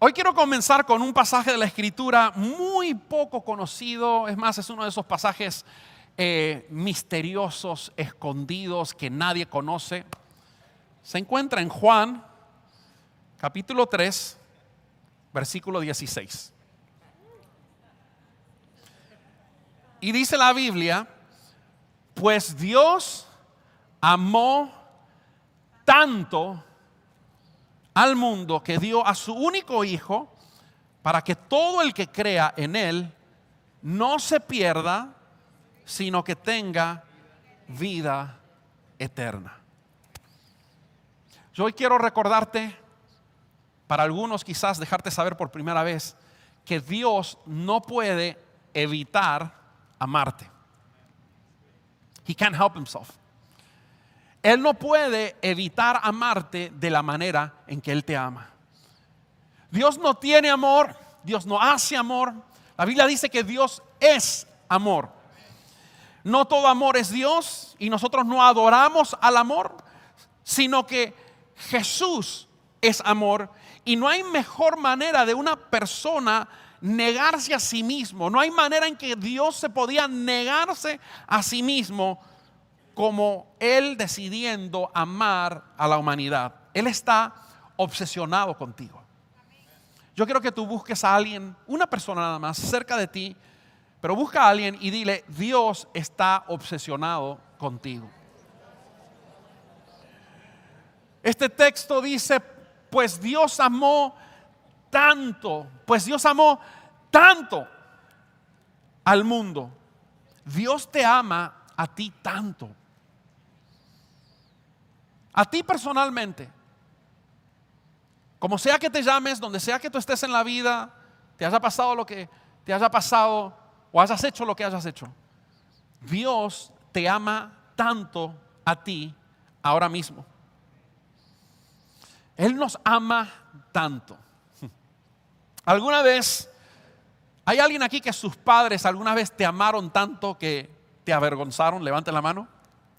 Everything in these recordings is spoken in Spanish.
Hoy quiero comenzar con un pasaje de la Escritura muy poco conocido. Es más, es uno de esos pasajes misteriosos, escondidos, que nadie conoce. Se encuentra en Juan, capítulo 3, versículo 16. Y dice la Biblia, pues Dios amó tanto al mundo que dio a su único Hijo para que todo el que crea en Él no se pierda, sino que tenga vida eterna. Yo hoy quiero recordarte, para algunos quizás dejarte saber por primera vez, que Dios no puede evitar amarte. He can't help himself. Él no puede evitar amarte de la manera en que Él te ama. Dios no tiene amor, Dios no hace amor. La Biblia dice que Dios es amor. No todo amor es Dios y nosotros no adoramos al amor, sino que Jesús es amor. Y no hay mejor manera de una persona negarse a sí mismo. No hay manera en que Dios se podía negarse a sí mismo como Él decidiendo amar a la humanidad. Él está obsesionado contigo. Yo quiero que tú busques a alguien, una persona nada más, cerca de ti, pero busca a alguien y dile, Dios está obsesionado contigo. Este texto dice, pues Dios amó tanto al mundo. Dios te ama a ti tanto. A ti personalmente, como sea que te llames, donde sea que tú estés en la vida, te haya pasado lo que te haya pasado o hayas hecho lo que hayas hecho, Dios te ama tanto a ti ahora mismo. Él nos ama tanto. ¿Alguna vez hay alguien aquí que sus padres alguna vez te amaron tanto que te avergonzaron? Levante la mano.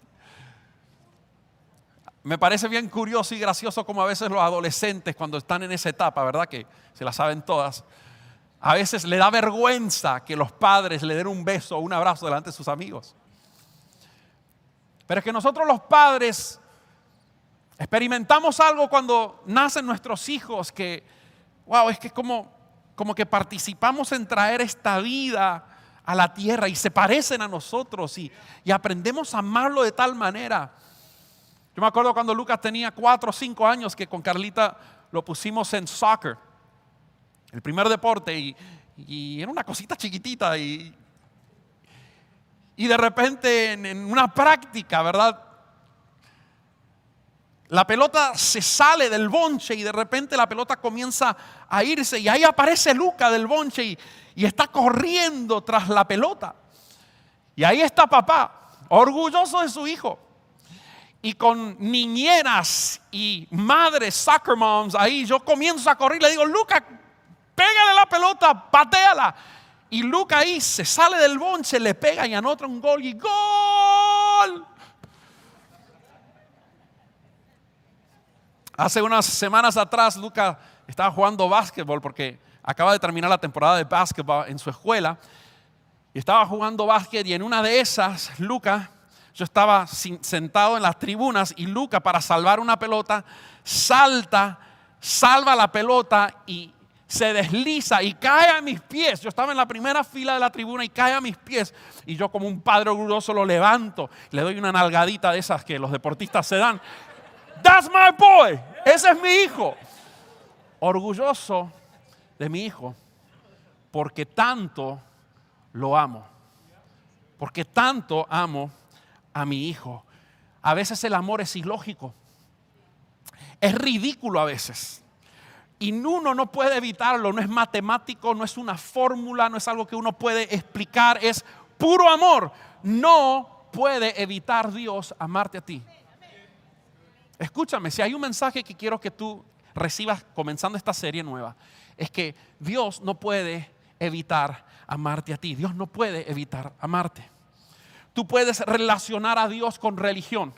Me parece bien curioso y gracioso como a veces los adolescentes cuando están en esa etapa, ¿verdad? Que se la saben todas. A veces le da vergüenza que los padres le den un beso o un abrazo delante de sus amigos. Pero es que nosotros los padres experimentamos algo cuando nacen nuestros hijos que, wow, es que como que participamos en traer esta vida a la tierra y se parecen a nosotros y aprendemos a amarlo de tal manera. Yo me acuerdo cuando Lucas tenía 4 o 5 años que con Carlita lo pusimos en soccer, el primer deporte, y era una cosita chiquitita y de repente en una práctica, ¿verdad? La pelota se sale del bonche y de repente la pelota comienza a irse y ahí aparece Lucas del bonche y está corriendo tras la pelota. Y ahí está papá, orgulloso de su hijo. Y con niñeras y madres, soccer moms, ahí yo comienzo a correr y le digo, Lucas, pégale la pelota, patéala. Y Lucas ahí se sale del bonche, le pega y anota un gol y ¡gol! Hace unas semanas atrás, Lucas estaba jugando básquetbol porque acaba de terminar la temporada de básquetbol en su escuela. Y estaba jugando básquet y en una de esas, Lucas, yo estaba sentado en las tribunas y Lucas, para salvar una pelota, salta, salva la pelota y se desliza y cae a mis pies. Yo estaba en la primera fila de la tribuna y cae a mis pies. Y yo como un padre orgulloso lo levanto, le doy una nalgadita de esas que los deportistas se dan. That's my boy. Ese es mi hijo. Orgulloso de mi hijo porque tanto lo amo. Porque tanto amo a mi hijo. A veces el amor es ilógico. Es ridículo a veces. Y uno no puede evitarlo. No es matemático, no es una fórmula, no es algo que uno puede explicar. Es puro amor. No puede evitar Dios amarte a ti. Escúchame, si hay un mensaje que quiero que tú recibas comenzando esta serie nueva, es que Dios no puede evitar amarte a ti. Dios no puede evitar amarte. Tú puedes relacionar a Dios con religión.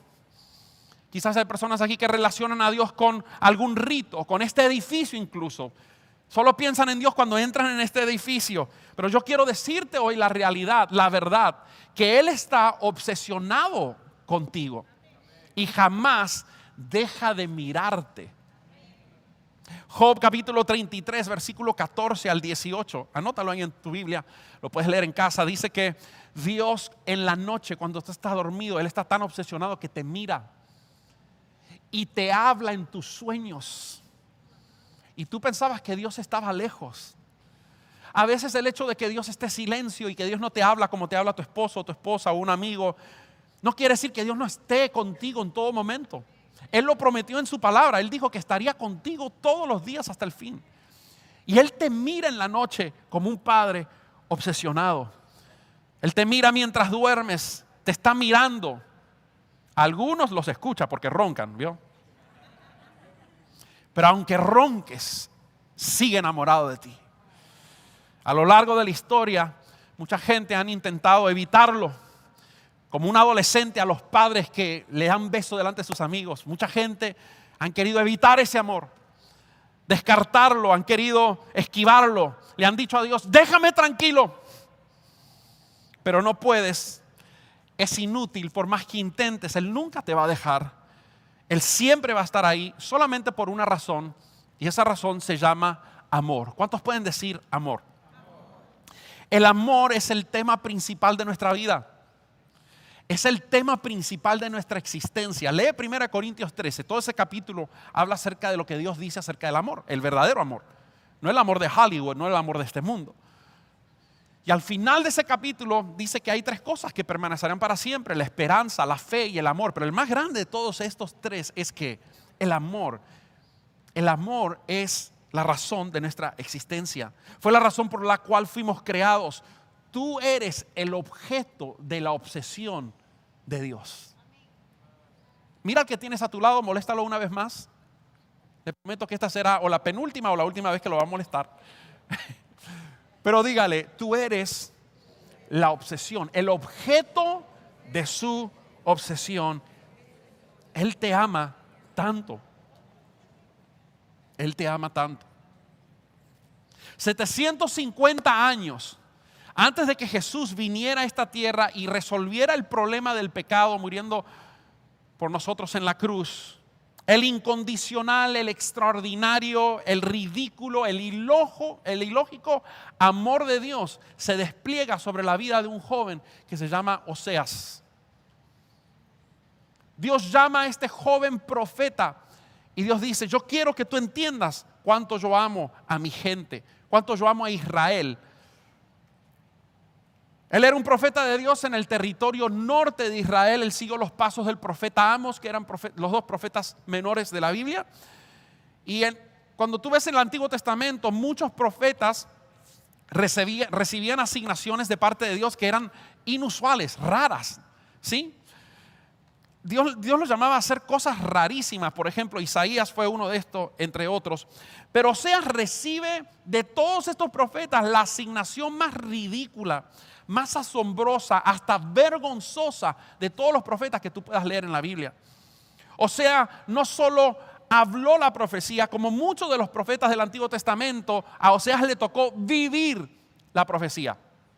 Quizás hay personas aquí que relacionan a Dios con algún rito, con este edificio incluso. Solo piensan en Dios cuando entran en este edificio. Pero yo quiero decirte hoy la realidad, la verdad, que Él está obsesionado contigo y jamás deja de mirarte. Job capítulo 33, versículo 14 al 18. Anótalo ahí en tu Biblia, lo puedes leer en casa. Dice que Dios en la noche, cuando tú estás dormido, Él está tan obsesionado que te mira y te habla en tus sueños. Y tú pensabas que Dios estaba lejos. A veces el hecho de que Dios esté en silencio y que Dios no te habla como te habla tu esposo, tu esposa o un amigo, no quiere decir que Dios no esté contigo en todo momento. Él lo prometió en su palabra. Él dijo que estaría contigo todos los días hasta el fin. Y Él te mira en la noche como un padre obsesionado. Él te mira mientras duermes, te está mirando. Algunos los escucha porque roncan, ¿vio? Pero aunque ronques, sigue enamorado de ti. A lo largo de la historia, mucha gente han intentado evitarlo. Como un adolescente a los padres que le dan beso delante de sus amigos. Mucha gente han querido evitar ese amor, descartarlo, han querido esquivarlo. Le han dicho a Dios, déjame tranquilo. Pero no puedes, es inútil, por más que intentes, Él nunca te va a dejar. Él siempre va a estar ahí solamente por una razón, y esa razón se llama amor. ¿Cuántos pueden decir amor? El amor es el tema principal de nuestra vida. Es el tema principal de nuestra existencia. Lee 1 Corintios 13. Todo ese capítulo habla acerca de lo que Dios dice acerca del amor. El verdadero amor. No el amor de Hollywood, no el amor de este mundo. Y al final de ese capítulo dice que hay 3 cosas que permanecerán para siempre. La esperanza, la fe y el amor. Pero el más grande de todos estos 3 es que el amor es la razón de nuestra existencia. Fue la razón por la cual fuimos creados. Tú eres el objeto de la obsesión de Dios. Mira al que tienes a tu lado, moléstalo una vez más. Te prometo que esta será o la penúltima o la última vez que lo va a molestar. Pero dígale, tú eres la obsesión, el objeto de su obsesión. Él te ama tanto. Él te ama tanto. 750 años antes de que Jesús viniera a esta tierra y resolviera el problema del pecado muriendo por nosotros en la cruz, el incondicional, el extraordinario, el ridículo, el ilógico amor de Dios se despliega sobre la vida de un joven que se llama Oseas. Dios llama a este joven profeta y Dios dice, yo quiero que tú entiendas cuánto yo amo a mi gente, cuánto yo amo a Israel. Él era un profeta de Dios en el territorio norte de Israel. Él siguió los pasos del profeta Amos, que eran los 2 profetas menores de la Biblia. Y cuando tú ves en el Antiguo Testamento, muchos profetas recibían asignaciones de parte de Dios que eran inusuales, raras, ¿sí? Dios los llamaba a hacer cosas rarísimas. Por ejemplo, Isaías fue uno de estos, entre otros. Pero Oseas recibe de todos estos profetas la asignación más ridícula, más asombrosa, hasta vergonzosa de todos los profetas que tú puedas leer en la Biblia. O sea, no solo habló la profecía, como muchos de los profetas del Antiguo Testamento, a Oseas le tocó vivir la profecía.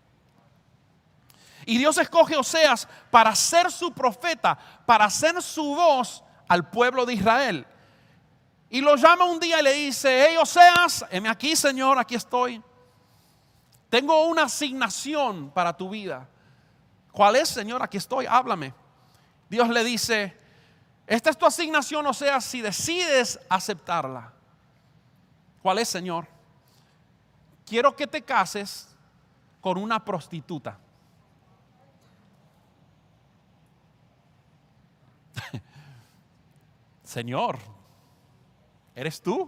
Y Dios escoge a Oseas para ser su profeta, para ser su voz al pueblo de Israel. Y lo llama un día y le dice, hey Oseas, heme aquí Señor, aquí estoy. Tengo una asignación para tu vida. ¿Cuál es, Señor? Aquí estoy, háblame. Dios le dice, esta es tu asignación, Oseas, si decides aceptarla. ¿Cuál es, Señor? Quiero que te cases con una prostituta. Señor, ¿eres tú?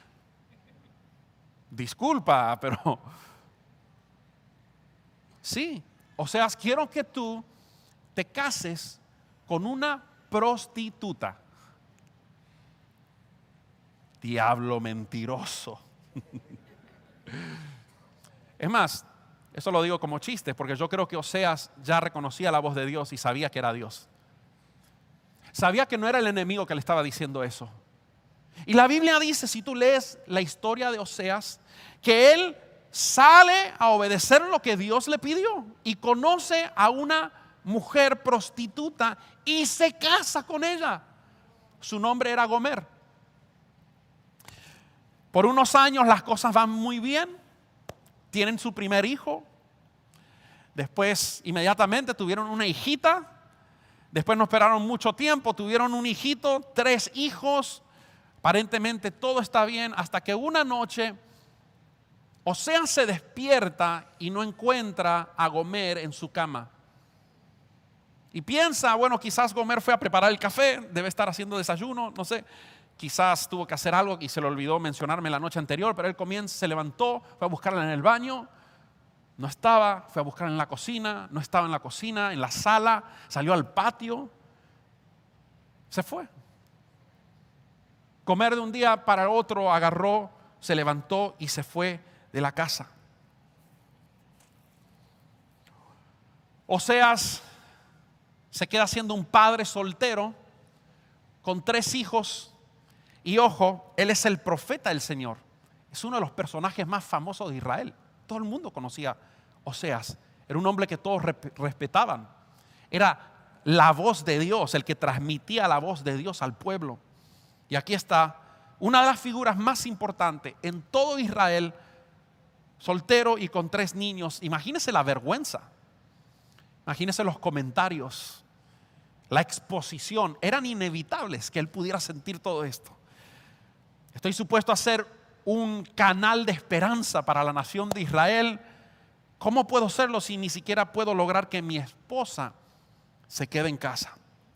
Disculpa, pero sí, o sea, quiero que tú te cases con una prostituta. Diablo mentiroso. Es más, eso lo digo como chiste, porque yo creo que Oseas ya reconocía la voz de Dios y sabía que era Dios. Sabía que no era el enemigo que le estaba diciendo eso. Y la Biblia dice, si tú lees la historia de Oseas, que él sale a obedecer lo que Dios le pidió y conoce a una mujer prostituta y se casa con ella. Su nombre era Gomer. Por unos años las cosas van muy bien. Tienen su primer hijo. Después inmediatamente tuvieron una hijita. Después no esperaron mucho tiempo, tuvieron un hijito, 3 hijos. Aparentemente todo está bien hasta que una noche Oseas se despierta y no encuentra a Gomer en su cama. Y piensa, bueno, quizás Gomer fue a preparar el café, debe estar haciendo desayuno, no sé. Quizás tuvo que hacer algo y se le olvidó mencionarme la noche anterior, pero él se levantó, fue a buscarla en el baño. No estaba, fue a buscarla en la cocina, no estaba en la cocina, en la sala, salió al patio, se fue. Gomer de un día para el otro agarró, se levantó y se fue de la casa. Oseas se queda siendo un padre soltero con 3 hijos y ojo, él es el profeta del Señor. Es uno de los personajes más famosos de Israel. Todo el mundo conocía a Oseas. Era un hombre que todos respetaban. Era la voz de Dios, el que transmitía la voz de Dios al pueblo. Y aquí está una de las figuras más importantes en todo Israel, soltero y con 3 niños. Imagínense la vergüenza. Imagínense los comentarios, la exposición. Eran inevitables que él pudiera sentir todo esto. Estoy supuesto a ser un canal de esperanza para la nación de Israel. ¿Cómo puedo serlo si ni siquiera puedo lograr que mi esposa se quede en casa?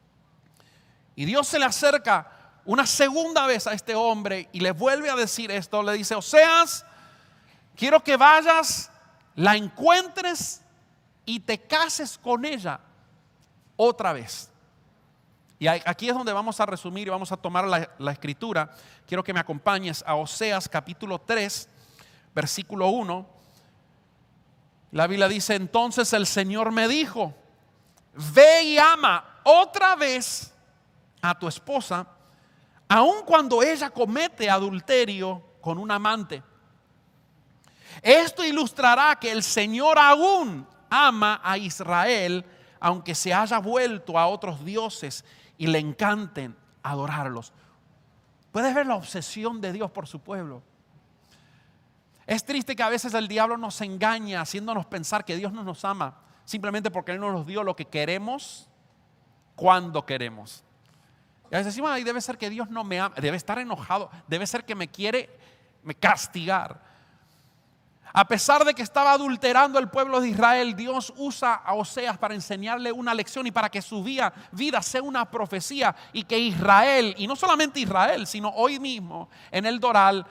Y Dios se le acerca una segunda vez a este hombre y le vuelve a decir esto. Le dice: Oseas, quiero que vayas, la encuentres y te cases con ella otra vez. Y aquí es donde vamos a resumir y vamos a tomar la escritura. Quiero que me acompañes a Oseas capítulo 3, versículo 1. La Biblia dice: entonces el Señor me dijo: ve y ama otra vez a tu esposa, aun cuando ella comete adulterio con un amante. Esto ilustrará que el Señor aún ama a Israel, aunque se haya vuelto a otros dioses y le encanten adorarlos. ¿Puedes ver la obsesión de Dios por su pueblo? Es triste que a veces el diablo nos engaña haciéndonos pensar que Dios no nos ama simplemente porque Él nos dio lo que queremos cuando queremos. Y a veces decimos: ay, debe ser que Dios no me ama, debe estar enojado, debe ser que me quiere castigar. A pesar de que estaba adulterando el pueblo de Israel, Dios usa a Oseas para enseñarle una lección y para que su vida sea una profecía, y que Israel, y no solamente Israel, sino hoy mismo en el Doral,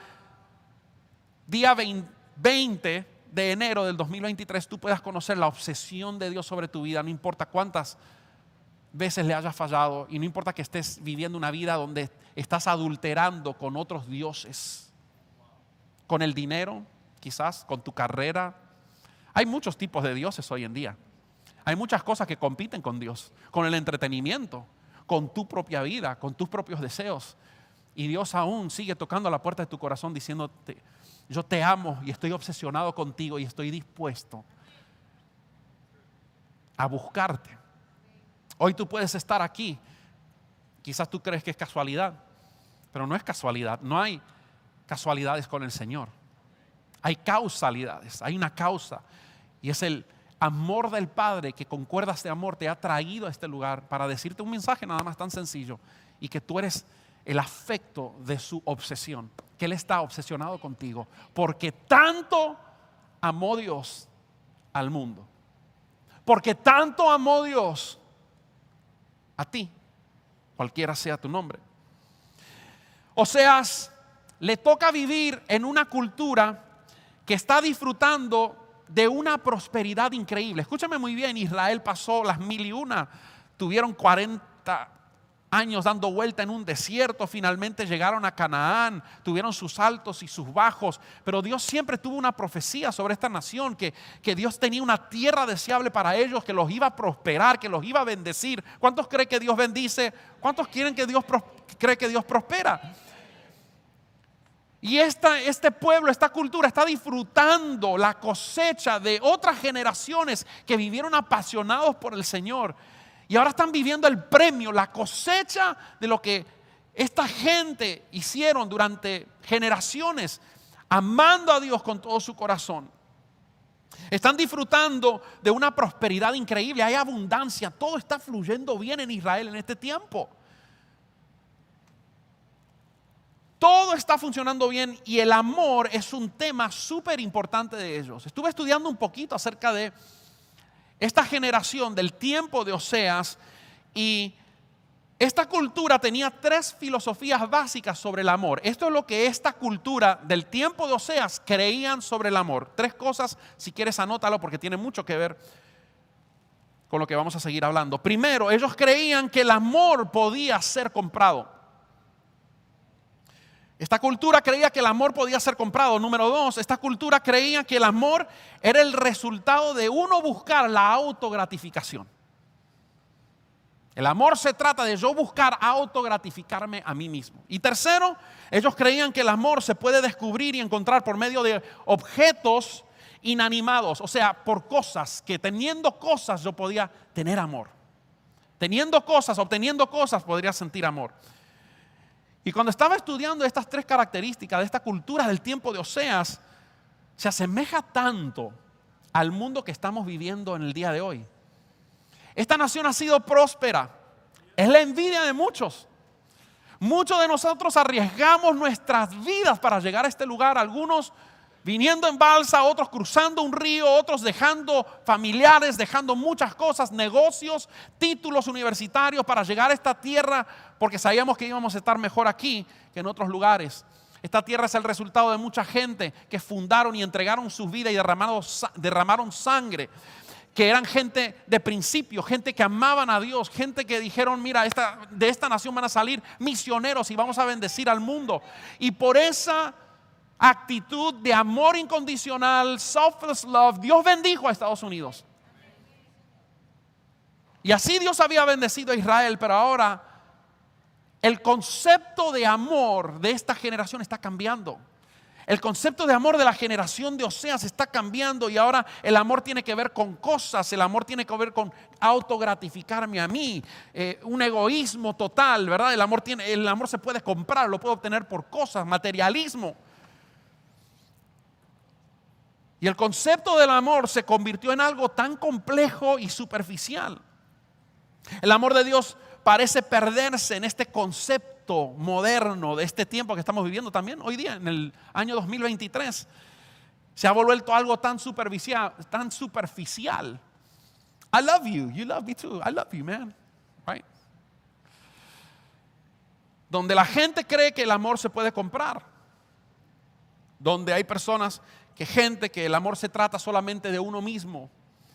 día 20 de enero del 2023, tú puedas conocer la obsesión de Dios sobre tu vida. No importa cuántas veces le hayas fallado y no importa que estés viviendo una vida donde estás adulterando con otros dioses, con el dinero, quizás con tu carrera. Hay muchos tipos de dioses hoy en día. Hay muchas cosas que compiten con Dios, con el entretenimiento, con tu propia vida, con tus propios deseos. Y Dios aún sigue tocando a la puerta de tu corazón diciéndote: yo te amo y estoy obsesionado contigo y estoy dispuesto a buscarte. Hoy tú puedes estar aquí. Quizás tú crees que es casualidad, pero no es casualidad. No hay casualidades con el Señor. Hay causalidades, hay una causa, y es el amor del Padre que con cuerdas de amor te ha traído a este lugar para decirte un mensaje nada más tan sencillo, y que tú eres el afecto de su obsesión, que Él está obsesionado contigo, porque tanto amó Dios al mundo, porque tanto amó Dios a ti, cualquiera sea tu nombre. Oseas le toca vivir en una cultura que está disfrutando de una prosperidad increíble. Escúchame muy bien, Israel pasó las 1001, tuvieron 40 años dando vuelta en un desierto, finalmente llegaron a Canaán, tuvieron sus altos y sus bajos, pero Dios siempre tuvo una profecía sobre esta nación, que Dios tenía una tierra deseable para ellos, que los iba a prosperar, que los iba a bendecir. ¿Cuántos creen que Dios bendice? ¿Cuántos creen que Dios prospera? Y este pueblo, esta cultura está disfrutando la cosecha de otras generaciones que vivieron apasionados por el Señor. Y ahora están viviendo el premio, la cosecha de lo que esta gente hicieron durante generaciones, amando a Dios con todo su corazón. Están disfrutando de una prosperidad increíble, hay abundancia, todo está fluyendo bien en Israel en este tiempo. Todo está funcionando bien y el amor es un tema súper importante de ellos. Estuve estudiando un poquito acerca de esta generación del tiempo de Oseas y esta cultura tenía 3 filosofías básicas sobre el amor. Esto es lo que esta cultura del tiempo de Oseas creían sobre el amor. 3 cosas, si quieres anótalo porque tiene mucho que ver con lo que vamos a seguir hablando. Primero, ellos creían que el amor podía ser comprado. Esta cultura creía que el amor podía ser comprado. Número 2, esta cultura creía que el amor era el resultado de uno buscar la autogratificación. El amor se trata de yo buscar autogratificarme a mí mismo. Y tercero, ellos creían que el amor se puede descubrir y encontrar por medio de objetos inanimados. O sea, por cosas, que teniendo cosas yo podía tener amor. Teniendo cosas, obteniendo cosas, podría sentir amor. Y cuando estaba estudiando estas 3 características de esta cultura del tiempo de Oseas, se asemeja tanto al mundo que estamos viviendo en el día de hoy. Esta nación ha sido próspera, es la envidia de muchos. Muchos de nosotros arriesgamos nuestras vidas para llegar a este lugar, algunos viniendo en balsa, otros cruzando un río, otros dejando familiares, dejando muchas cosas, negocios, títulos universitarios para llegar a esta tierra porque sabíamos que íbamos a estar mejor aquí que en otros lugares. Esta tierra es el resultado de mucha gente que fundaron y entregaron sus vidas y derramaron sangre, que eran gente de principio, gente que amaban a Dios, gente que dijeron, mira, de esta nación van a salir misioneros y vamos a bendecir al mundo. Y por esa actitud de amor incondicional, selfless love, Dios bendijo a Estados Unidos. Y así Dios había bendecido a Israel, pero ahora el concepto de amor de esta generación está cambiando. El concepto de amor de la generación de Oseas está cambiando y ahora el amor tiene que ver con cosas, el amor tiene que ver con autogratificarme a mí, un egoísmo total, ¿verdad? El amor se puede comprar, lo puedo obtener por cosas, materialismo. Y el concepto del amor se convirtió en algo tan complejo y superficial. El amor de Dios parece perderse en este concepto moderno de este tiempo que estamos viviendo también hoy día, en el año 2023. Se ha vuelto algo tan superficial. I love you, you love me too, I love you, man. Right? Donde la gente cree que el amor se puede comprar. Donde hay personas que el amor se trata solamente de uno mismo.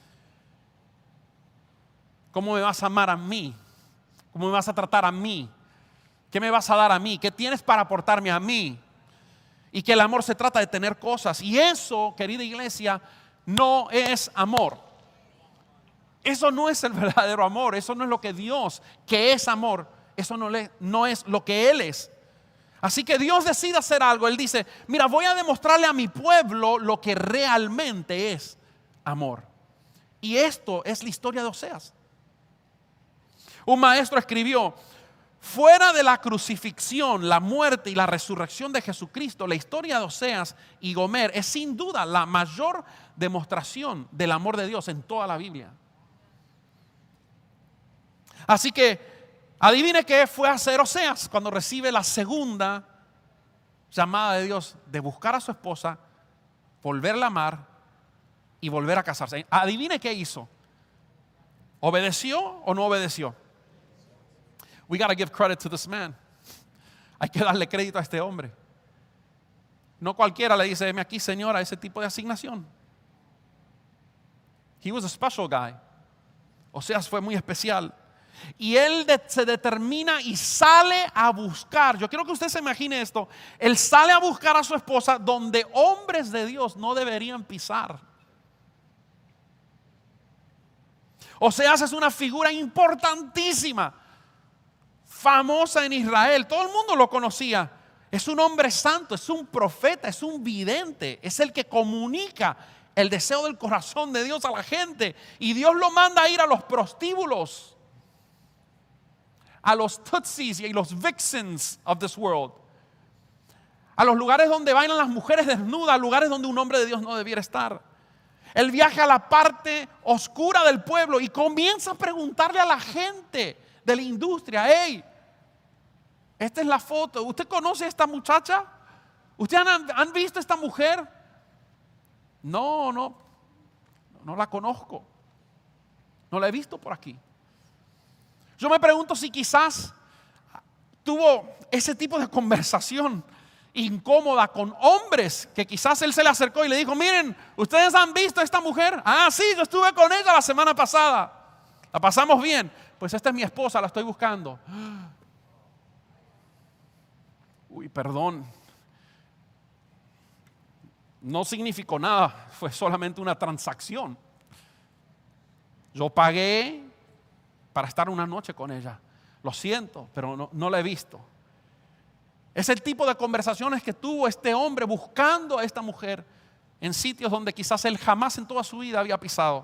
¿Cómo me vas a amar a mí? ¿Cómo me vas a tratar a mí? ¿Qué me vas a dar a mí? ¿Qué tienes para aportarme a mí? Y que el amor se trata de tener cosas. Y eso, querida iglesia, no es amor. Eso no es el verdadero amor. Eso no es lo que Dios, que es amor, eso no es lo que Él es. Así que Dios decide hacer algo. Él dice, mira, voy a demostrarle a mi pueblo lo que realmente es amor. Y esto es la historia de Oseas. Un maestro escribió, fuera de la crucifixión, la muerte y la resurrección de Jesucristo, la historia de Oseas y Gomer es sin duda la mayor demostración del amor de Dios en toda la Biblia. Así que adivine qué fue a hacer Oseas cuando recibe la segunda llamada de Dios de buscar a su esposa, volverla a amar y volver a casarse. Adivine qué hizo. ¿Obedeció o no obedeció? We got to give credit to this man. Hay que darle crédito a este hombre. No cualquiera le dice, deme aquí, señora, ese tipo de asignación. He was a special guy. Oseas fue muy especial. Y él se determina y sale a buscar. Yo quiero que usted se imagine esto. Él sale a buscar a su esposa donde hombres de Dios no deberían pisar. Oseas es una figura importantísima, famosa en Israel. Todo el mundo lo conocía. Es un hombre santo, es un profeta, es un vidente, es el que comunica el deseo del corazón de Dios a la gente. Y Dios lo manda a ir a los prostíbulos, a los tootsies y los vixens of this world, a los lugares donde bailan las mujeres desnudas, lugares donde un hombre de Dios no debiera estar. Él viaja a la parte oscura del pueblo y comienza a preguntarle a la gente de la industria: hey, esta es la foto, ¿usted conoce a esta muchacha? ¿Ustedes han visto a esta mujer? No la conozco, no la he visto por aquí. Yo me pregunto si quizás tuvo ese tipo de conversación incómoda con hombres, que quizás él se le acercó y le dijo: miren, ¿ustedes han visto a esta mujer? Ah, sí, yo estuve con ella la semana pasada, la pasamos bien. Pues esta es mi esposa, la estoy buscando. Uy, perdón, no significó nada, fue solamente una transacción. Yo pagué para estar una noche con ella, lo siento, pero no la he visto. Es el tipo de conversaciones que tuvo este hombre buscando a esta mujer en sitios donde quizás él jamás en toda su vida había pisado.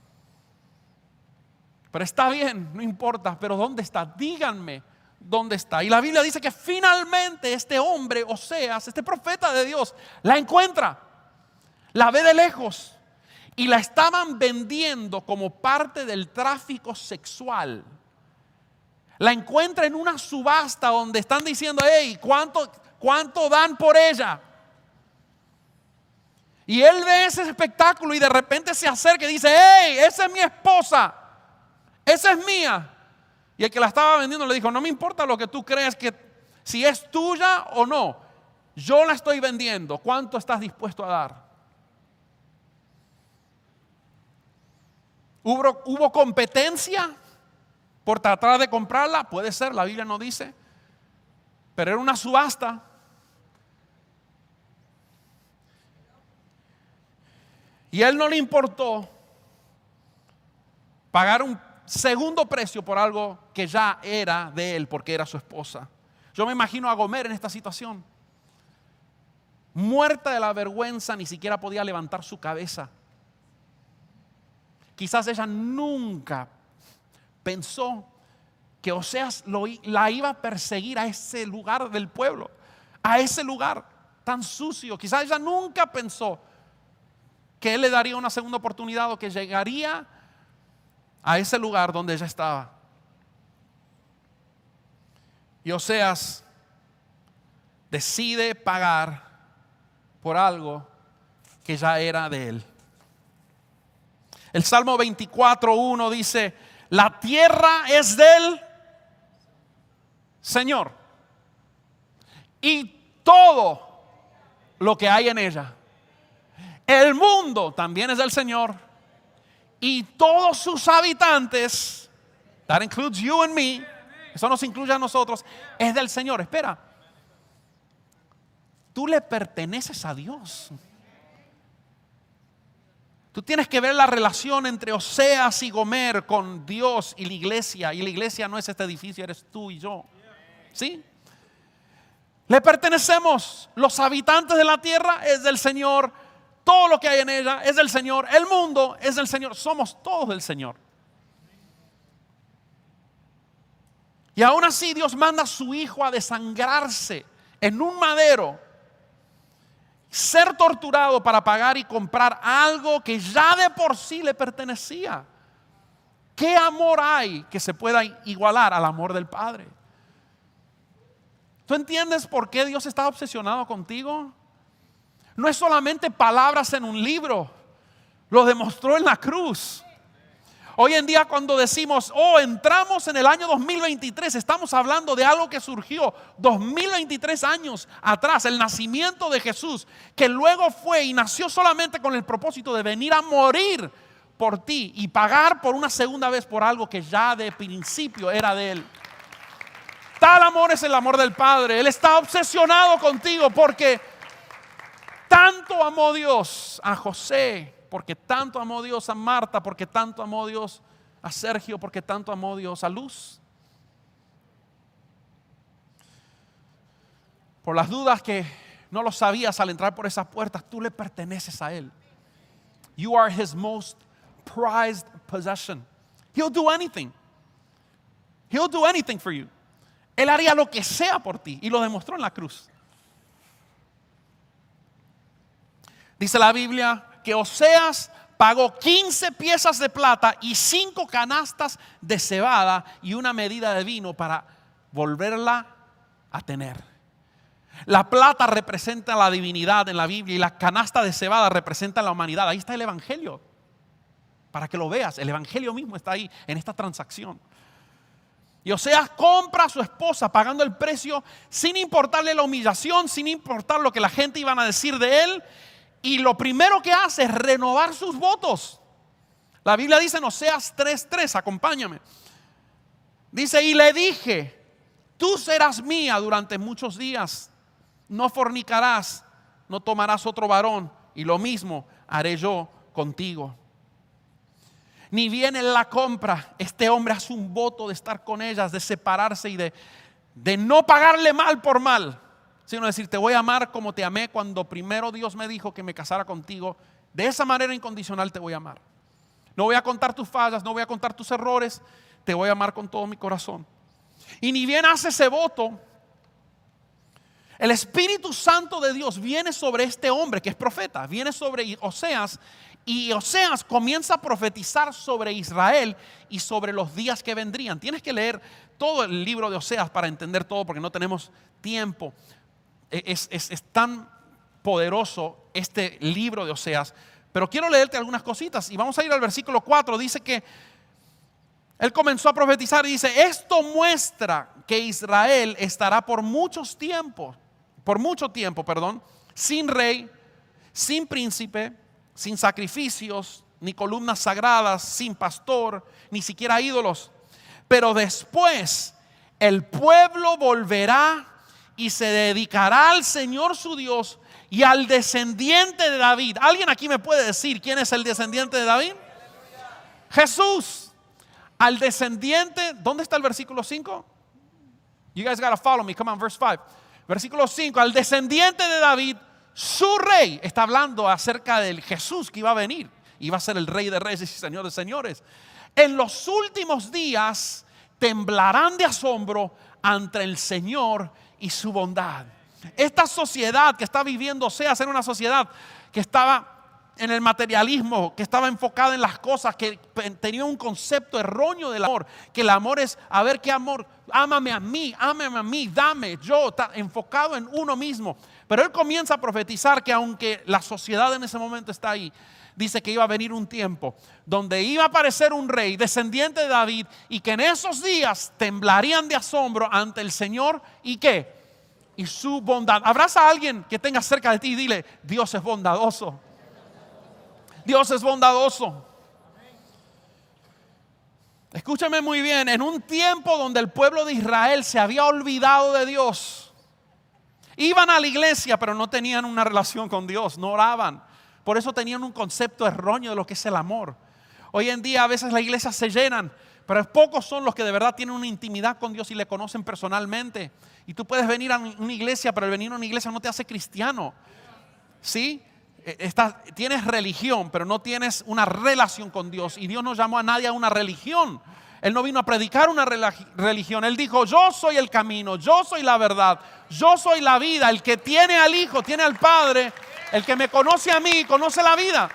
Pero está bien, no importa, pero ¿dónde está? Díganme dónde está. Y la Biblia dice que finalmente este hombre, Oseas, este profeta de Dios, la encuentra, la ve de lejos y la estaban vendiendo como parte del tráfico sexual. La encuentra en una subasta donde están diciendo: hey, ¿cuánto dan por ella? Y él ve ese espectáculo y de repente se acerca y dice: hey, esa es mi esposa, esa es mía. Y el que la estaba vendiendo le dijo: no me importa lo que tú creas, que si es tuya o no, yo la estoy vendiendo, ¿cuánto estás dispuesto a dar? ¿Hubo competencia por tratar de comprarla? Puede ser, la Biblia no dice, pero era una subasta. Y a él no le importó pagar un segundo precio por algo que ya era de él, porque era su esposa. Yo me imagino a Gomer en esta situación, muerta de la vergüenza, ni siquiera podía levantar su cabeza. Quizás ella nunca pensó que Oseas la iba a perseguir a ese lugar del pueblo, a ese lugar tan sucio. Quizás ella nunca pensó que él le daría una segunda oportunidad o que llegaría a ese lugar donde ella estaba. Y Oseas decide pagar por algo que ya era de él. El Salmo 24:1 dice: la tierra es del Señor y todo lo que hay en ella. El mundo también es del Señor y todos sus habitantes, that includes you and me, eso nos incluye a nosotros, es del Señor. Espera, tú le perteneces a Dios. Tú tienes que ver la relación entre Oseas y Gomer con Dios y la iglesia. Y la iglesia no es este edificio, eres tú y yo. ¿Sí? Le pertenecemos. Los habitantes de la tierra es del Señor. Todo lo que hay en ella es del Señor. El mundo es del Señor. Somos todos del Señor. Y aún así Dios manda a su hijo a desangrarse en un madero, ser torturado para pagar y comprar algo que ya de por sí le pertenecía. ¿Qué amor hay que se pueda igualar al amor del Padre? ¿Tú entiendes por qué Dios está obsesionado contigo? No es solamente palabras en un libro, lo demostró en la cruz. Hoy en día cuando decimos, entramos en el año 2023, estamos hablando de algo que surgió 2023 años atrás, el nacimiento de Jesús, que luego fue y nació solamente con el propósito de venir a morir por ti y pagar por una segunda vez por algo que ya de principio era de Él. Tal amor es el amor del Padre. Él está obsesionado contigo porque tanto amó Dios a José, porque tanto amó Dios a Marta, porque tanto amó Dios a Sergio, porque tanto amó Dios a Luz. Por las dudas que no lo sabías al entrar por esas puertas, tú le perteneces a Él. You are His most prized possession. He'll do anything. He'll do anything for you. Él haría lo que sea por ti y lo demostró en la cruz. Dice la Biblia que Oseas pagó 15 piezas de plata y 5 canastas de cebada y una medida de vino para volverla a tener. La plata representa la divinidad en la Biblia y la canasta de cebada representa la humanidad. Ahí está el evangelio, para que lo veas. El evangelio mismo está ahí en esta transacción. Y Oseas compra a su esposa pagando el precio sin importarle la humillación, sin importar lo que la gente iban a decir de él. Y lo primero que hace es renovar sus votos. La Biblia dice en Oseas 3:3, acompáñame. Dice, y le dije, tú serás mía durante muchos días. No fornicarás, no tomarás otro varón, y lo mismo haré yo contigo. Ni bien él la compra, este hombre hace un voto de estar con ellas, de separarse y de no pagarle mal por mal, sino decir, te voy a amar como te amé cuando primero Dios me dijo que me casara contigo. De esa manera incondicional te voy a amar. No voy a contar tus fallas, no voy a contar tus errores, te voy a amar con todo mi corazón. Y ni bien hace ese voto, el Espíritu Santo de Dios viene sobre este hombre que es profeta, viene sobre Oseas, y Oseas comienza a profetizar sobre Israel y sobre los días que vendrían. Tienes que leer todo el libro de Oseas para entender todo, porque no tenemos tiempo. Es tan poderoso este libro de Oseas, pero quiero leerte algunas cositas y vamos a ir al versículo 4. Dice que él comenzó a profetizar y dice, esto muestra que Israel estará por mucho tiempo, sin rey, sin príncipe, sin sacrificios, ni columnas sagradas, sin pastor, ni siquiera ídolos. Pero después el pueblo volverá y se dedicará al Señor su Dios y al descendiente de David. ¿Alguien aquí me puede decir quién es el descendiente de David? Jesús. Al descendiente, ¿dónde está el versículo 5? You guys gotta follow me, come on, verse 5. Versículo 5, al descendiente de David, su rey. Está hablando acerca del Jesús que iba a venir. Iba a ser el rey de reyes y señor de señores. En los últimos días temblarán de asombro ante el Señor y su bondad. Esta sociedad que está viviendo Oseas era una sociedad que estaba en el materialismo, que estaba enfocada en las cosas, que tenía un concepto erróneo del amor, que el amor es, a ver qué amor, ámame a mí, dame, yo, está enfocado en uno mismo. Pero él comienza a profetizar que aunque la sociedad en ese momento está ahí, dice que iba a venir un tiempo donde iba a aparecer un rey descendiente de David y que en esos días temblarían de asombro ante el Señor y ¿qué? Y su bondad. Abraza a alguien que tenga cerca de ti y dile, Dios es bondadoso. Dios es bondadoso. Escúchame muy bien, en un tiempo donde el pueblo de Israel se había olvidado de Dios, iban a la iglesia pero no tenían una relación con Dios, no oraban. Por eso tenían un concepto erróneo de lo que es el amor. Hoy en día a veces las iglesias se llenan, pero pocos son los que de verdad tienen una intimidad con Dios y le conocen personalmente. Y tú puedes venir a una iglesia, pero el venir a una iglesia no te hace cristiano. ¿Sí? Tienes religión, pero no tienes una relación con Dios. Y Dios no llamó a nadie a una religión. Él no vino a predicar una religión. Él dijo, yo soy el camino, yo soy la verdad, yo soy la vida. El que tiene al Hijo, tiene al Padre. El que me conoce a mí, conoce la vida.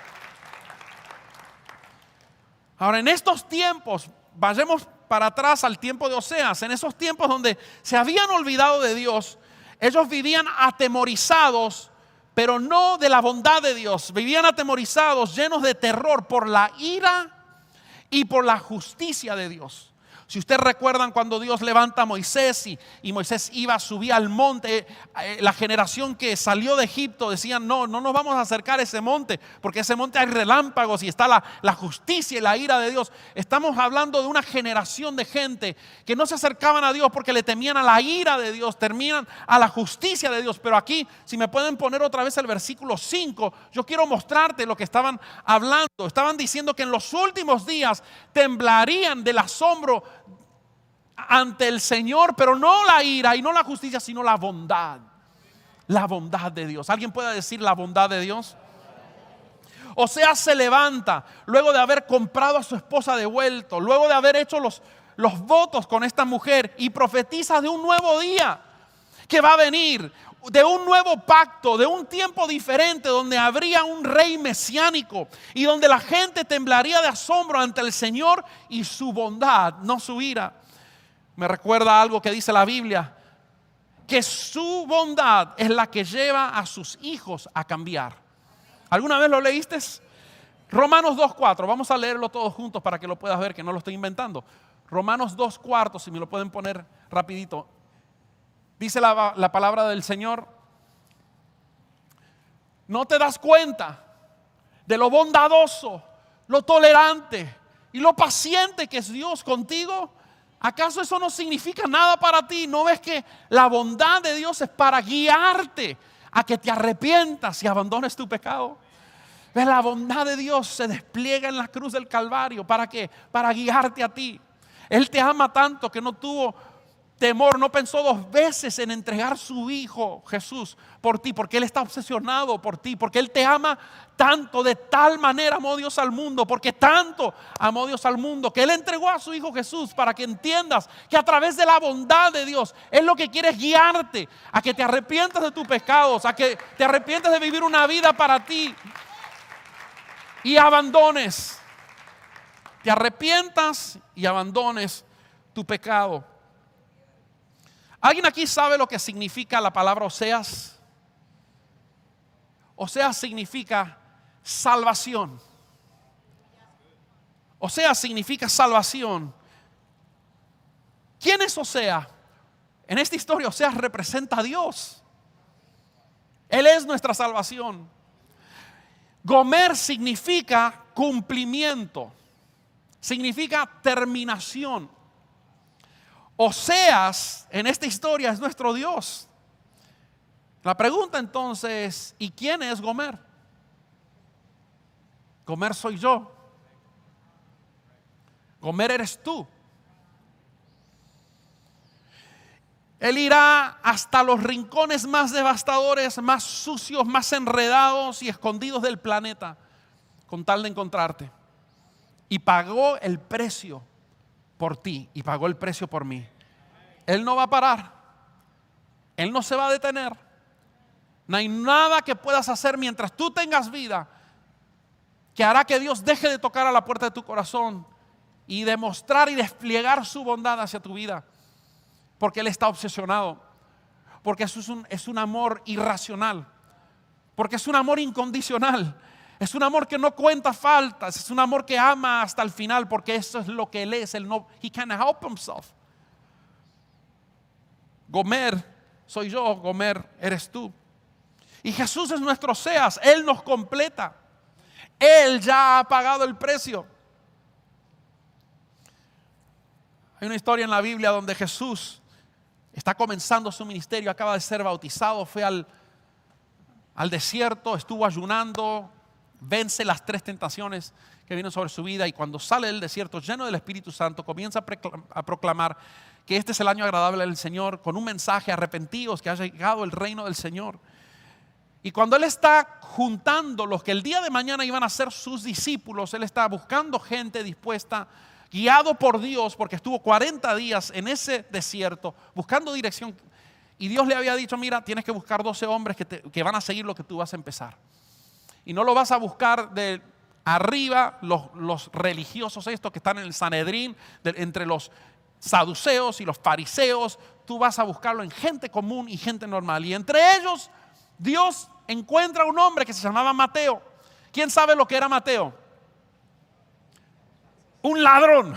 Ahora, en estos tiempos, vayamos para atrás al tiempo de Oseas. En esos tiempos donde se habían olvidado de Dios, ellos vivían atemorizados, pero no de la bondad de Dios. Vivían atemorizados, llenos de terror por la ira y por la justicia de Dios. Si ustedes recuerdan cuando Dios levanta a Moisés y Moisés subía al monte, la generación que salió de Egipto decían, no nos vamos a acercar a ese monte, porque ese monte hay relámpagos y está la justicia y la ira de Dios. Estamos hablando de una generación de gente que no se acercaban a Dios porque le temían a la ira de Dios, temían a la justicia de Dios. Pero aquí, si me pueden poner otra vez el versículo 5, yo quiero mostrarte lo que estaban hablando. Estaban diciendo que en los últimos días temblarían del asombro ante el Señor, pero no la ira y no la justicia, sino la bondad. la bondad de Dios. ¿Alguien puede decir la bondad de Dios? Oseas se levanta luego de haber comprado a su esposa de vuelta, luego de haber hecho los votos con esta mujer, y profetiza de un nuevo día que va a venir, de un nuevo pacto, de un tiempo diferente donde habría un rey mesiánico y donde la gente temblaría de asombro ante el Señor y su bondad, no su ira. Me recuerda algo que dice la Biblia, que su bondad es la que lleva a sus hijos a cambiar. ¿Alguna vez lo leíste? Romanos 2:4, vamos a leerlo todos juntos para que lo puedas ver, que no lo estoy inventando. Romanos 2:4, si me lo pueden poner rapidito. Dice la palabra del Señor: ¿no te das cuenta de lo bondadoso, lo tolerante y lo paciente que es Dios contigo? ¿Acaso eso no significa nada para ti? ¿No ves que la bondad de Dios es para guiarte a que te arrepientas y abandones tu pecado? ¿Ves? La bondad de Dios se despliega en la cruz del Calvario. ¿Para qué? Para guiarte a ti. Él te ama tanto que no tuvo temor, no pensó dos veces en entregar su hijo Jesús por ti, porque Él está obsesionado por ti, porque Él te ama tanto, de tal manera amó Dios al mundo, porque tanto amó Dios al mundo, que Él entregó a su hijo Jesús para que entiendas que a través de la bondad de Dios, Él lo que quiere es guiarte a que te arrepientas de tus pecados, a que te arrepientas de vivir una vida para ti y abandones, te arrepientas y abandones tu pecado. ¿Alguien aquí sabe lo que significa la palabra Oseas? Oseas significa salvación. Oseas significa salvación. ¿Quién es Oseas? En esta historia Oseas representa a Dios. Él es nuestra salvación. Gomer significa cumplimiento, significa terminación. Oseas en esta historia es nuestro Dios. La pregunta entonces, ¿y quién es Gomer? Gomer soy yo. Gomer eres tú. Él irá hasta los rincones más devastadores, más sucios, más enredados y escondidos del planeta con tal de encontrarte. Y pagó el precio por ti y pagó el precio por mí. Él no va a parar. Él no se va a detener. No hay nada que puedas hacer mientras tú tengas vida que hará que Dios deje de tocar a la puerta de tu corazón y demostrar y desplegar su bondad hacia tu vida. Porque Él está obsesionado. Porque eso es un amor irracional. Porque es un amor incondicional. Es un amor que no cuenta faltas. Es un amor que ama hasta el final, porque eso es lo que Él es. He can't help himself. Gomer soy yo, Gomer eres tú. Y Jesús es nuestro Oseas. Él nos completa. Él ya ha pagado el precio. Hay una historia en la Biblia donde Jesús está comenzando su ministerio, acaba de ser bautizado, fue al desierto, estuvo ayunando, vence las 3 tentaciones que vienen sobre su vida, y cuando sale del desierto lleno del Espíritu Santo comienza a proclamar que este es el año agradable del Señor, con un mensaje: arrepentidos, que ha llegado el reino del Señor. Y cuando Él está juntando los que el día de mañana iban a ser sus discípulos, Él está buscando gente dispuesta, guiado por Dios, porque estuvo 40 días en ese desierto buscando dirección. Y Dios le había dicho: mira, tienes que buscar 12 hombres que van a seguir lo que tú vas a empezar. Y no lo vas a buscar de arriba, los religiosos estos que están en el Sanedrín, entre los saduceos y los fariseos. Tú vas a buscarlo en gente común y gente normal. Y entre ellos Dios encuentra un hombre que se llamaba Mateo. ¿Quién sabe lo que era Mateo? Un ladrón.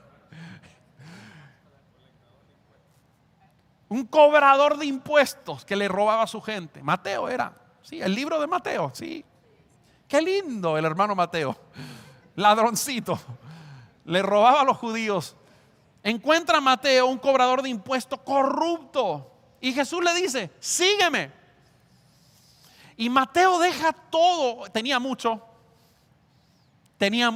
Un cobrador de impuestos que le robaba a su gente. Mateo era, sí, el libro de Mateo, sí. Qué lindo el hermano Mateo. Ladroncito. Le robaba a los judíos. Encuentra a Mateo, un cobrador de impuestos corrupto. Y Jesús le dice: sígueme. Y Mateo deja todo. Tenía mucho. Tenía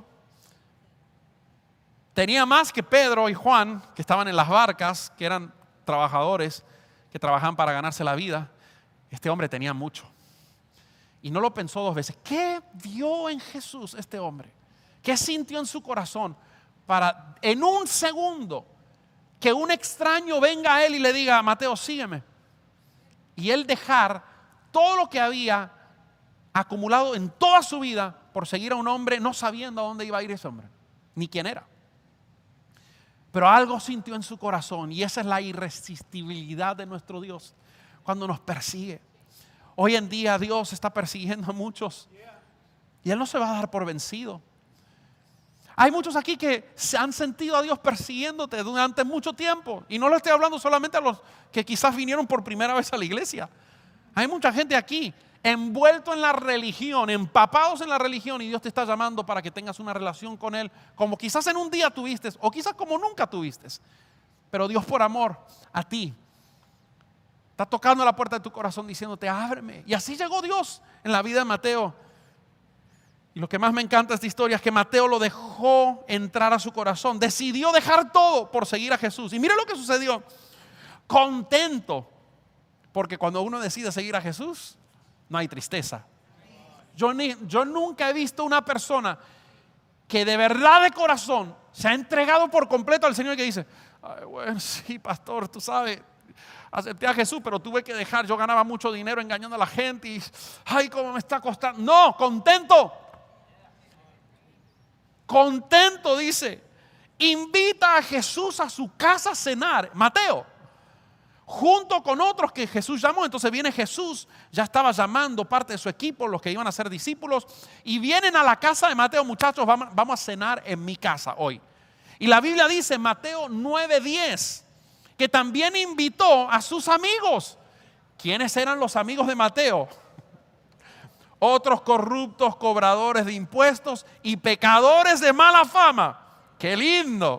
más que Pedro y Juan, que estaban en las barcas, que eran trabajadores, que trabajaban para ganarse la vida. Este hombre tenía mucho. Y no lo pensó dos veces. ¿Qué vio en Jesús este hombre? ¿Qué sintió en su corazón para en un segundo que un extraño venga a él y le diga: Mateo, sígueme? Y él dejar todo lo que había acumulado en toda su vida por seguir a un hombre, no sabiendo a dónde iba a ir ese hombre, ni quién era. Pero algo sintió en su corazón, y esa es la irresistibilidad de nuestro Dios cuando nos persigue. Hoy en día Dios está persiguiendo a muchos y Él no se va a dar por vencido. Hay muchos aquí que se han sentido a Dios persiguiéndote durante mucho tiempo, y no le estoy hablando solamente a los que quizás vinieron por primera vez a la iglesia. Hay mucha gente aquí envuelto en la religión, empapados en la religión, y Dios te está llamando para que tengas una relación con Él como quizás en un día tuviste, o quizás como nunca tuviste. Pero Dios, por amor a ti, está tocando a la puerta de tu corazón diciéndote: ábreme. Y así llegó Dios en la vida de Mateo. Y lo que más me encanta de esta historia es que Mateo lo dejó entrar a su corazón. Decidió dejar todo por seguir a Jesús. Y mire lo que sucedió. Contento. Porque cuando uno decide seguir a Jesús, no hay tristeza. Yo nunca he visto una persona que de verdad, de corazón, se ha entregado por completo al Señor y que dice: ay, bueno, sí, pastor, tú sabes, acepté a Jesús, pero tuve que dejar. Yo ganaba mucho dinero engañando a la gente y ay, cómo me está costando. No, contento. Contento, dice. Invita a Jesús a su casa a cenar. Mateo, junto con otros que Jesús llamó. Entonces viene Jesús, ya estaba llamando parte de su equipo, los que iban a ser discípulos, y vienen a la casa de Mateo: muchachos, vamos a cenar en mi casa hoy. Y la Biblia dice, Mateo 9:10, que también invitó a sus amigos. ¿Quiénes eran los amigos de Mateo? Otros corruptos, cobradores de impuestos y pecadores de mala fama. ¡Qué lindo!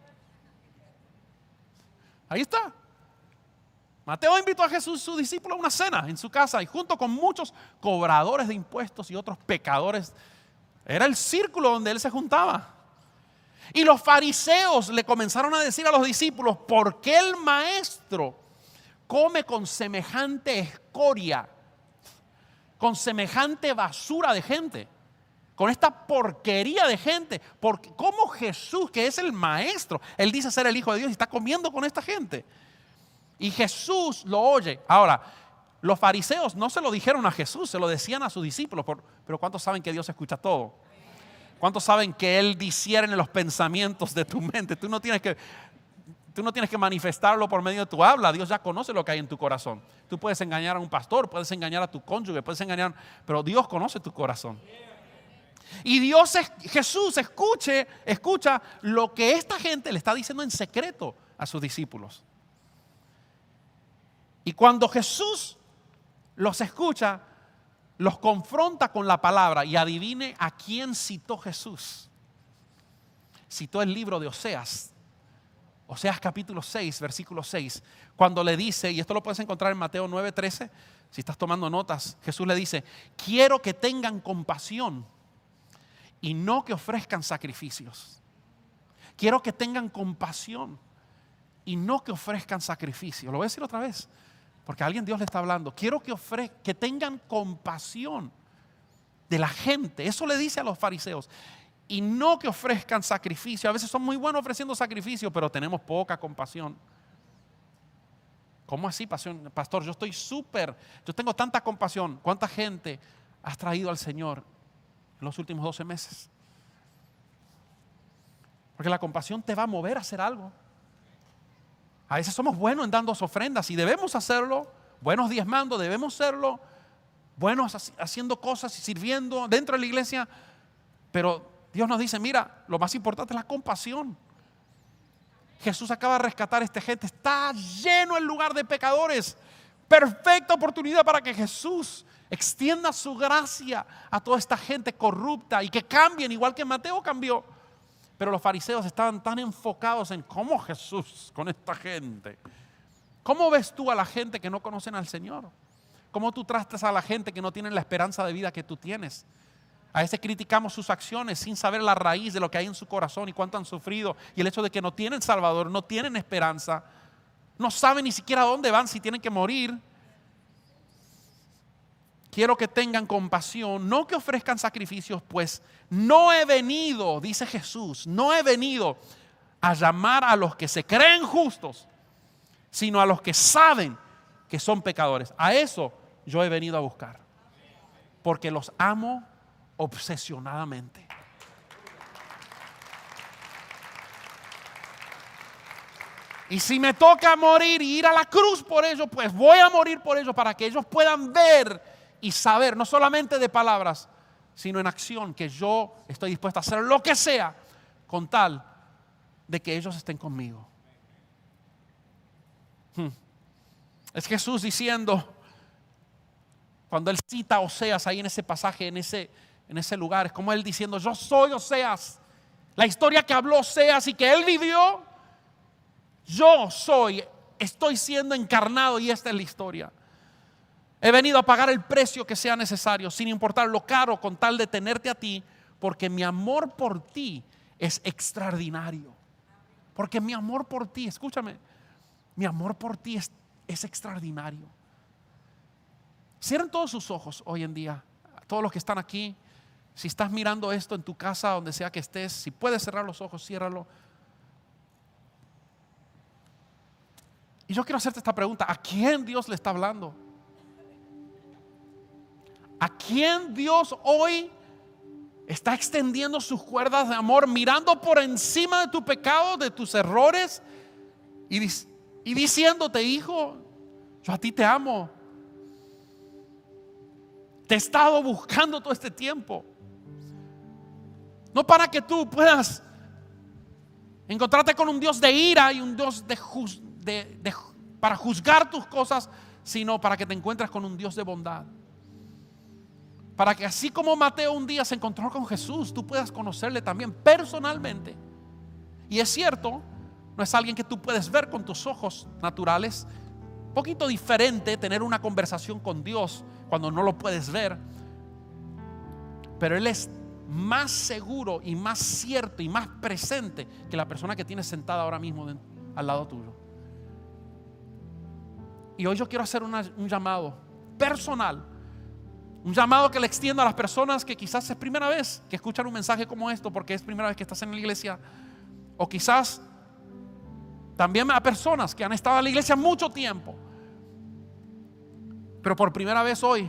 Ahí está. Mateo invitó a Jesús, su discípulo, a una cena en su casa, y junto con muchos cobradores de impuestos y otros pecadores, era el círculo donde él se juntaba. Y los fariseos le comenzaron a decir a los discípulos: ¿por qué el maestro come con semejante escoria, con semejante basura de gente, con esta porquería de gente? Porque ¿cómo Jesús, que es el maestro, él dice ser el Hijo de Dios, y está comiendo con esta gente? Y Jesús lo oye. Ahora, los fariseos no se lo dijeron a Jesús, se lo decían a sus discípulos. Pero ¿cuántos saben que Dios escucha todo? ¿Cuántos saben que Él discierne los pensamientos de tu mente? Tú no tienes que manifestarlo por medio de tu habla. Dios ya conoce lo que hay en tu corazón. Tú puedes engañar a un pastor, puedes engañar a tu cónyuge, puedes engañar, pero Dios conoce tu corazón. Y Jesús escucha lo que esta gente le está diciendo en secreto a sus discípulos. Y cuando Jesús los escucha, los confronta con la palabra. Y adivine a quién citó Jesús. Citó el libro de Oseas. Oseas capítulo 6, versículo 6. Cuando le dice, y esto lo puedes encontrar en Mateo 9:13, si estás tomando notas, Jesús le dice: quiero que tengan compasión y no que ofrezcan sacrificios. Quiero que tengan compasión y no que ofrezcan sacrificios. Lo voy a decir otra vez, porque a alguien Dios le está hablando. Quiero que tengan compasión de la gente. Eso le dice a los fariseos. Y no que ofrezcan sacrificio. A veces son muy buenos ofreciendo sacrificio, pero tenemos poca compasión. ¿Cómo así, pastor? Yo tengo tanta compasión. ¿Cuánta gente has traído al Señor en los últimos 12 meses? Porque la compasión te va a mover a hacer algo. A veces somos buenos en dando ofrendas y debemos hacerlo, buenos diezmando, debemos hacerlo, buenos haciendo cosas y sirviendo dentro de la iglesia. Pero Dios nos dice: mira, lo más importante es la compasión. Jesús acaba de rescatar a esta gente, está lleno el lugar de pecadores. Perfecta oportunidad para que Jesús extienda su gracia a toda esta gente corrupta y que cambien igual que Mateo cambió. Pero los fariseos estaban tan enfocados en cómo Jesús con esta gente. ¿Cómo ves tú a la gente que no conocen al Señor? ¿Cómo tú tratas a la gente que no tiene la esperanza de vida que tú tienes? A veces criticamos sus acciones sin saber la raíz de lo que hay en su corazón y cuánto han sufrido. Y el hecho de que no tienen Salvador, no tienen esperanza, no saben ni siquiera a dónde van, si tienen que morir. quiero que tengan compasión, no que ofrezcan sacrificios, pues no he venido, dice Jesús, no he venido a llamar a los que se creen justos, sino a los que saben que son pecadores. A eso yo he venido a buscar, porque los amo obsesionadamente. Y si me toca morir y ir a la cruz por ellos, pues voy a morir por ellos, para que ellos puedan ver y saber, no solamente de palabras, sino en acción, que yo estoy dispuesto a hacer lo que sea con tal de que ellos estén conmigo. Es Jesús diciendo, cuando él cita a Oseas ahí en ese pasaje, en ese lugar, es como él diciendo: yo soy Oseas, la historia que habló Oseas y que él vivió. Yo estoy siendo encarnado y esta es la historia. He venido a pagar el precio que sea necesario, sin importar lo caro, con tal de tenerte a ti, porque mi amor por ti es extraordinario. Porque mi amor por ti, escúchame, mi amor por ti es extraordinario. Cierren todos sus ojos hoy en día, todos los que están aquí. Si estás mirando esto en tu casa, donde sea que estés, si puedes cerrar los ojos, ciérralo. Y yo quiero hacerte esta pregunta: ¿a quién Dios le está hablando? ¿A quién Dios hoy está extendiendo sus cuerdas de amor, mirando por encima de tu pecado, de tus errores, y diciéndote: hijo, yo a ti te amo, te he estado buscando todo este tiempo? No para que tú puedas encontrarte con un Dios de ira y un Dios para juzgar tus cosas, sino para que te encuentres con un Dios de bondad. Para que así como Mateo un día se encontró con Jesús, tú puedas conocerle también personalmente. Y es cierto, no es alguien que tú puedes ver con tus ojos naturales. Un poquito diferente tener una conversación con Dios cuando no lo puedes ver, pero Él es más seguro y más cierto y más presente que la persona que tienes sentada ahora mismo al lado tuyo. Y hoy yo quiero hacer un llamado personal, un llamado que le extiendo a las personas que quizás es primera vez que escuchan un mensaje como esto, porque es primera vez que estás en la iglesia, o quizás también a personas que han estado en la iglesia mucho tiempo, pero por primera vez hoy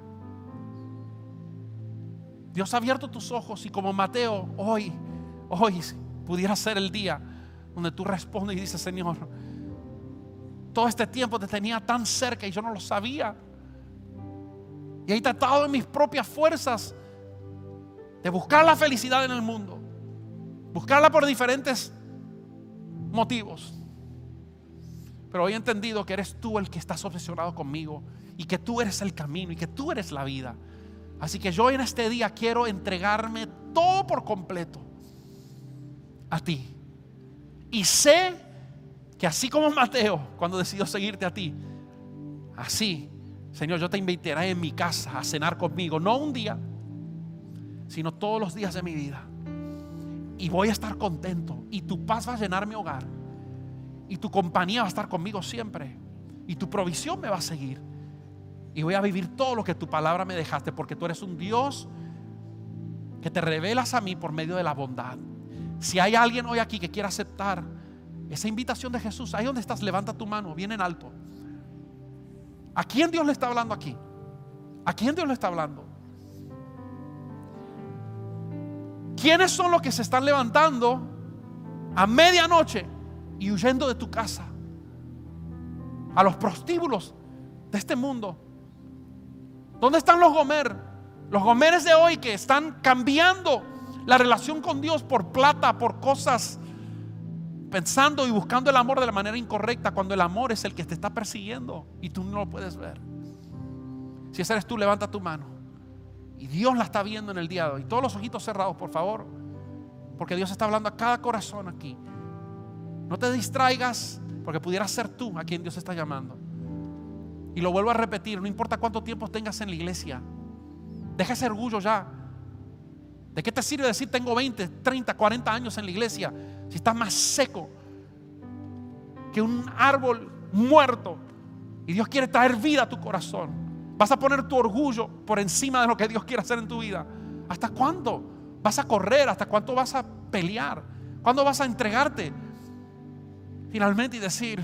Dios ha abierto tus ojos, y como Mateo, hoy pudiera ser el día donde tú respondes y dices: Señor, todo este tiempo te tenía tan cerca y yo no lo sabía, y he tratado en mis propias fuerzas de buscar la felicidad en el mundo, buscarla por diferentes motivos, pero hoy he entendido que eres tú el que estás obsesionado conmigo, y que tú eres el camino, y que tú eres la vida. Así que yo en este día quiero entregarme todo por completo a ti. Y sé que así como Mateo, cuando decidió seguirte a ti, así, Señor, yo te invitaré en mi casa a cenar conmigo, no un día, sino todos los días de mi vida. Y voy a estar contento, y tu paz va a llenar mi hogar, y tu compañía va a estar conmigo siempre, y tu provisión me va a seguir. Y voy a vivir todo lo que tu palabra me dejaste, porque tú eres un Dios que te revelas a mí por medio de la bondad. Si hay alguien hoy aquí que quiera aceptar esa invitación de Jesús, ahí donde estás, levanta tu mano bien en alto. ¿A quién Dios le está hablando aquí? ¿A quién Dios le está hablando? ¿Quiénes son los que se están levantando a medianoche y huyendo de tu casa a los prostíbulos de este mundo? ¿Dónde están los Gomer? Los Gomeres de hoy que están cambiando la relación con Dios por plata, por cosas, pensando y buscando el amor de la manera incorrecta, cuando el amor es el que te está persiguiendo y tú no lo puedes ver. Si ese eres tú, levanta tu mano, y Dios la está viendo en el día de hoy. Todos los ojitos cerrados, por favor, porque Dios está hablando a cada corazón aquí. No te distraigas, porque pudiera ser tú a quien Dios está llamando. Y lo vuelvo a repetir, no importa cuánto tiempo tengas en la iglesia, deja ese orgullo ya. ¿De qué te sirve decir tengo 20, 30, 40 años en la iglesia si estás más seco que un árbol muerto? Y Dios quiere traer vida a tu corazón. ¿Vas a poner tu orgullo por encima de lo que Dios quiere hacer en tu vida? ¿Hasta cuándo vas a correr? ¿Hasta cuánto vas a pelear? ¿Cuándo vas a entregarte finalmente y decir: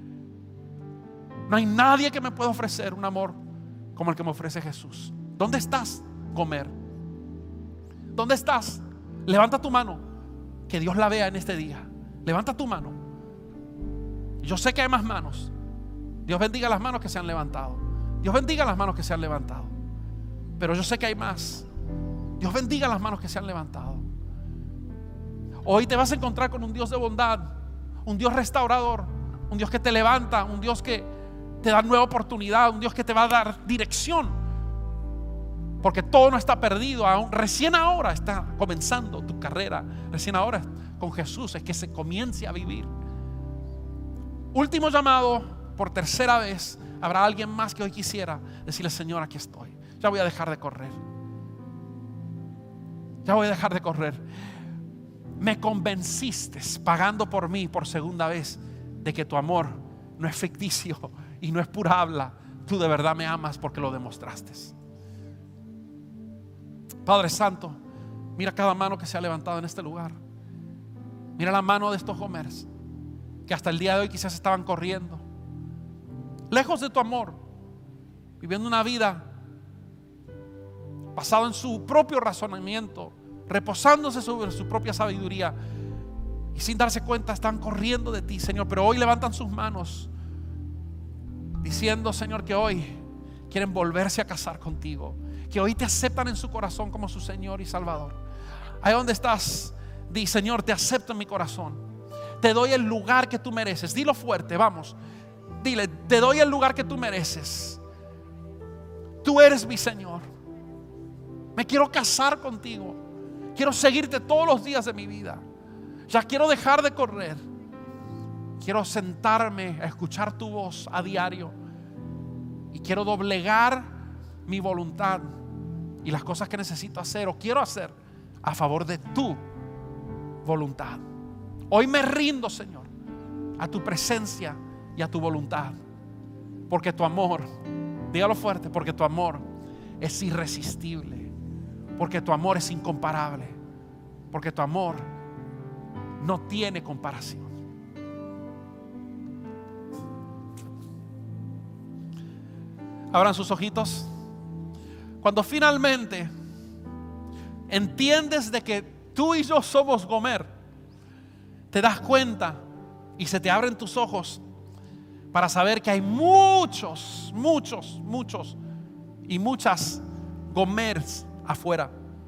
no hay nadie que me pueda ofrecer un amor como el que me ofrece Jesús? ¿Dónde estás, Gomer? ¿Dónde estás? Levanta tu mano, que Dios la vea en este día. Levanta tu mano. Yo sé que hay más manos. Dios bendiga las manos que se han levantado. Dios bendiga las manos que se han levantado. Pero yo sé que hay más. Dios bendiga las manos que se han levantado. Hoy te vas a encontrar con un Dios de bondad, un Dios restaurador, un Dios que te levanta, un Dios que te da nueva oportunidad, un Dios que te va a dar dirección. Porque todo no está perdido aún. Recién ahora está comenzando tu carrera. Recién ahora con Jesús es que se comience a vivir. Último llamado, por tercera vez. Habrá alguien más que hoy quisiera decirle: Señor, aquí estoy. Ya voy a dejar de correr. Ya voy a dejar de correr. Me convenciste pagando por mí por segunda vez de que tu amor no es ficticio y no es pura habla. Tú de verdad me amas porque lo demostraste. Padre Santo, mira cada mano que se ha levantado en este lugar. Mira la mano de estos Gomers que hasta el día de hoy quizás estaban corriendo, lejos de tu amor, viviendo una vida basado en su propio razonamiento, reposándose sobre su propia sabiduría, y sin darse cuenta están corriendo de ti, Señor. Pero hoy levantan sus manos diciendo, Señor, que hoy quieren volverse a casar contigo, que hoy te aceptan en su corazón como su Señor y Salvador. Ahí donde estás, di: Señor, te acepto en mi corazón. Te doy el lugar que tú mereces. Dilo fuerte, vamos. Dile: te doy el lugar que tú mereces. Tú eres mi Señor. Me quiero casar contigo. Quiero seguirte todos los días de mi vida. Ya quiero dejar de correr. Quiero sentarme a escuchar tu voz a diario. Y quiero doblegar mi voluntad y las cosas que necesito hacer o quiero hacer a favor de tu voluntad. Hoy me rindo, Señor, a tu presencia y a tu voluntad, porque tu amor, dígalo fuerte, porque tu amor es irresistible, porque tu amor es incomparable, porque tu amor no tiene comparación. Abran sus ojitos. Cuando finalmente entiendes de que tú y yo somos Gomer, te das cuenta y se te abren tus ojos para saber que hay muchos y muchas Gomers afuera.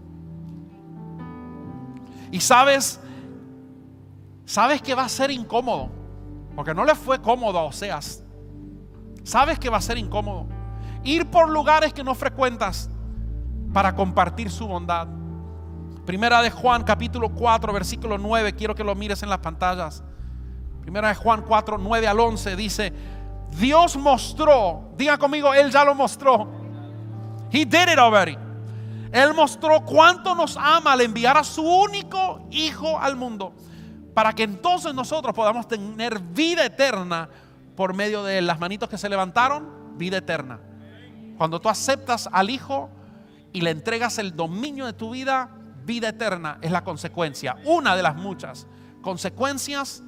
Y sabes que va a ser incómodo, porque no le fue cómodo a Oseas. Sabes que va a ser incómodo ir por lugares que no frecuentas para compartir su bondad. Primera de Juan capítulo 4 versículo 9, quiero que lo mires en las pantallas. Primera de Juan 4, 9 al 11 dice: Dios mostró, diga conmigo, Él ya lo mostró. He did it already. Él mostró cuánto nos ama al enviar a su único Hijo al mundo, para que entonces nosotros podamos tener vida eterna por medio de él. Las manitos que se levantaron, vida eterna. Cuando tú aceptas al Hijo y le entregas el dominio de tu vida, vida eterna es la consecuencia, una de las muchas consecuencias.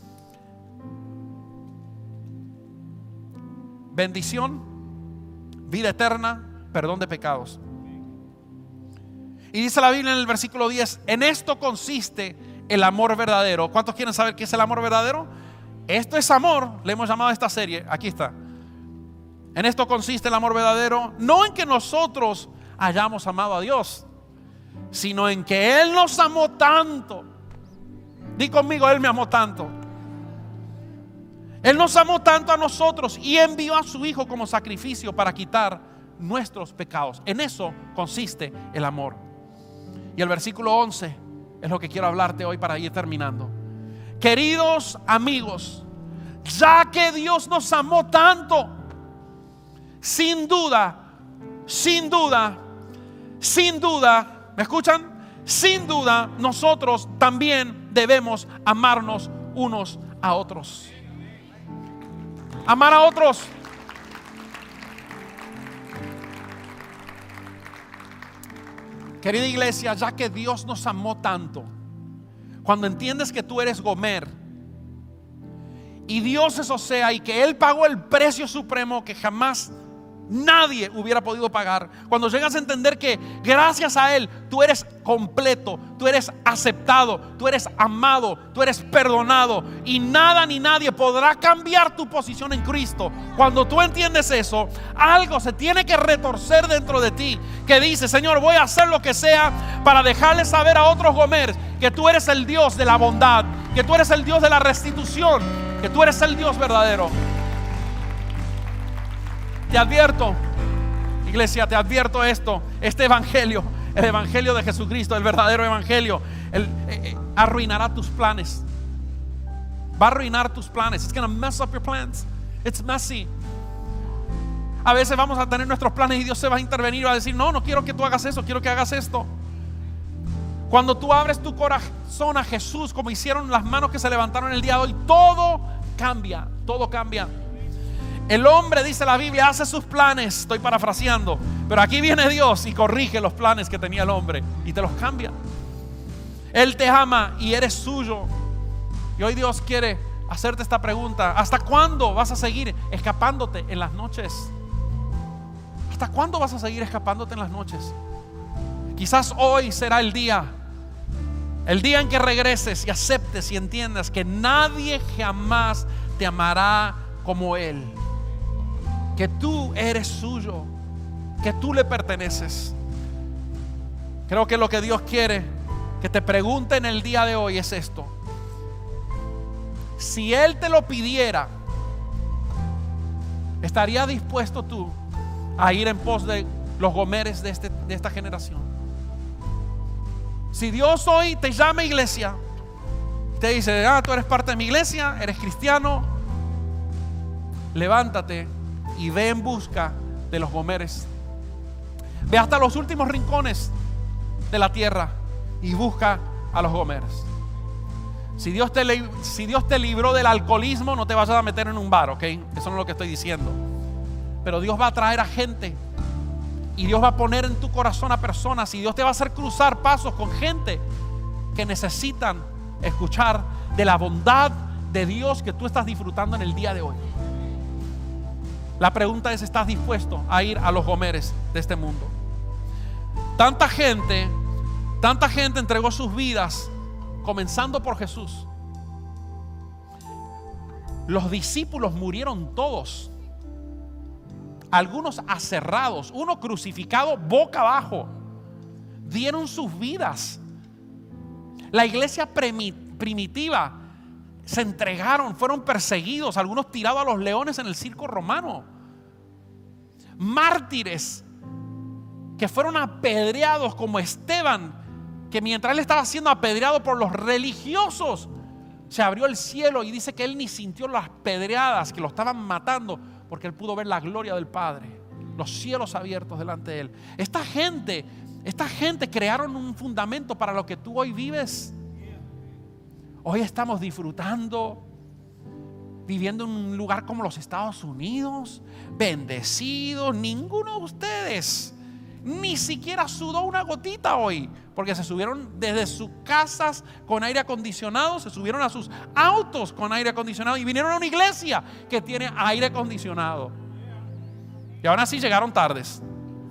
Bendición, vida eterna, perdón de pecados. Y dice la Biblia en el versículo 10: en esto consiste el amor verdadero. ¿Cuántos quieren saber qué es el amor verdadero? Esto es amor, le hemos llamado a esta serie, aquí está. En esto consiste el amor verdadero, no en que nosotros hayamos amado a Dios, sino en que Él nos amó tanto. Di conmigo: Él me amó tanto. Él nos amó tanto a nosotros y envió a su Hijo como sacrificio para quitar nuestros pecados. En eso consiste el amor. Y el versículo 11 es lo que quiero hablarte hoy para ir terminando. Queridos amigos, ya que Dios nos amó tanto, sin duda, ¿me escuchan? Sin duda, nosotros también debemos amarnos unos a otros. Amar a otros. Querida iglesia, ya que Dios nos amó tanto, cuando entiendes que tú eres Gomer y Dios es Osea, y que Él pagó el precio supremo que jamás nadie hubiera podido pagar, cuando llegas a entender que gracias a Él tú eres completo, tú eres aceptado, tú eres amado, tú eres perdonado, y nada ni nadie podrá cambiar tu posición en Cristo. Cuando tú entiendes eso, algo se tiene que retorcer dentro de ti, que dice: Señor, voy a hacer lo que sea para dejarle saber a otros Gomer que tú eres el Dios de la bondad, que tú eres el Dios de la restitución, que tú eres el Dios verdadero. Te advierto, iglesia, te advierto esto: este evangelio, el evangelio de Jesucristo, el verdadero evangelio, arruinará tus planes. Va a arruinar tus planes. It's gonna mess up your plans. It's messy. A veces vamos a tener nuestros planes y Dios se va a intervenir y va a decir: no quiero que tú hagas eso, quiero que hagas esto. Cuando tú abres tu corazón a Jesús, como hicieron las manos que se levantaron el día de hoy, todo cambia, todo cambia. El hombre, dice la Biblia, hace sus planes, estoy parafraseando, pero aquí viene Dios y corrige los planes que tenía el hombre y te los cambia. Él te ama y eres suyo. Y hoy Dios quiere hacerte esta pregunta: ¿hasta cuándo vas a seguir escapándote en las noches? ¿Hasta cuándo vas a seguir escapándote en las noches? Quizás hoy será el día en que regreses y aceptes y entiendas que nadie jamás te amará como Él, que tú eres suyo, que tú le perteneces. Creo que lo que Dios quiere que te pregunte en el día de hoy es esto: si Él te lo pidiera, ¿estarías dispuesto tú a ir en pos de los Gomeres de esta generación? Si Dios hoy te llama, iglesia, te dice: tú eres parte de mi iglesia, eres cristiano, levántate y ve en busca de los Gomeres. Ve hasta los últimos rincones de la tierra y busca a los Gomeres. Si Dios te libró del alcoholismo, no te vayas a meter en un bar, ¿ok? Eso no es lo que estoy diciendo. Pero Dios va a traer a gente, y Dios va a poner en tu corazón a personas, y Dios te va a hacer cruzar pasos con gente que necesitan escuchar de la bondad de Dios que tú estás disfrutando en el día de hoy. La pregunta es: ¿estás dispuesto a ir a los Gomeres de este mundo? Tanta gente entregó sus vidas, comenzando por Jesús. Los discípulos murieron todos, algunos aserrados, uno crucificado boca abajo. Dieron sus vidas. La iglesia primitiva se entregaron, fueron perseguidos, algunos tirados a los leones en el circo romano. Mártires que fueron apedreados, como Esteban, que mientras él estaba siendo apedreado por los religiosos, se abrió el cielo y dice que él ni sintió las pedreadas que lo estaban matando, porque él pudo ver la gloria del Padre, los cielos abiertos delante de él. Esta gente crearon un fundamento para lo que tú hoy vives. Hoy estamos disfrutando, viviendo en un lugar como los Estados Unidos, bendecidos. Ninguno de ustedes ni siquiera sudó una gotita hoy, porque se subieron desde sus casas con aire acondicionado, se subieron a sus autos con aire acondicionado y vinieron a una iglesia que tiene aire acondicionado. Y aún así llegaron tardes.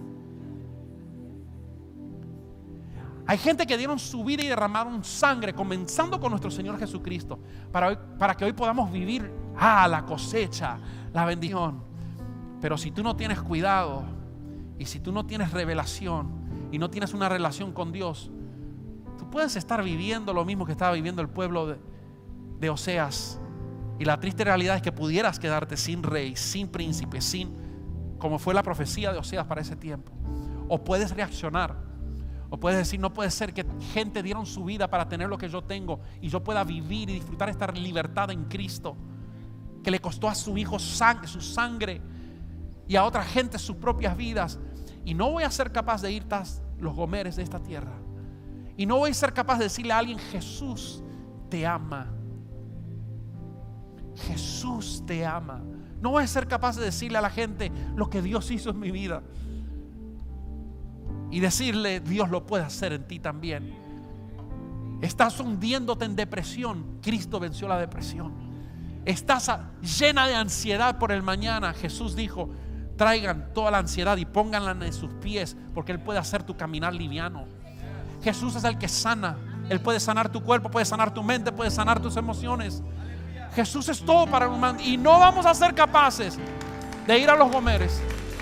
Hay gente que dieron su vida y derramaron sangre, comenzando con nuestro Señor Jesucristo, para que hoy podamos vivir la cosecha, la bendición. Pero si tú no tienes cuidado, y si tú no tienes revelación y no tienes una relación con Dios, tú puedes estar viviendo lo mismo que estaba viviendo el pueblo de Oseas. Y la triste realidad es que pudieras quedarte sin rey, sin príncipe, como fue la profecía de Oseas para ese tiempo. O puedes reaccionar, o puedes decir: no puede ser que gente dieron su vida para tener lo que yo tengo y yo pueda vivir y disfrutar esta libertad en Cristo, que le costó a su hijo su sangre, y a otra gente sus propias vidas. Y no voy a ser capaz de ir tras los Gomeres de esta tierra, y no voy a ser capaz de decirle a alguien: Jesús te ama, Jesús te ama. No voy a ser capaz de decirle a la gente lo que Dios hizo en mi vida. y decirle: Dios lo puede hacer en ti también. Estás hundiéndote en depresión, Cristo venció la depresión. Estás llena de ansiedad por el mañana, Jesús dijo: traigan toda la ansiedad y pónganla en sus pies, porque Él puede hacer tu caminar liviano. Jesús es el que sana. Él puede sanar tu cuerpo, puede sanar tu mente, puede sanar tus emociones. Jesús es todo para el humano. Y no vamos a ser capaces de ir a los Gomeres.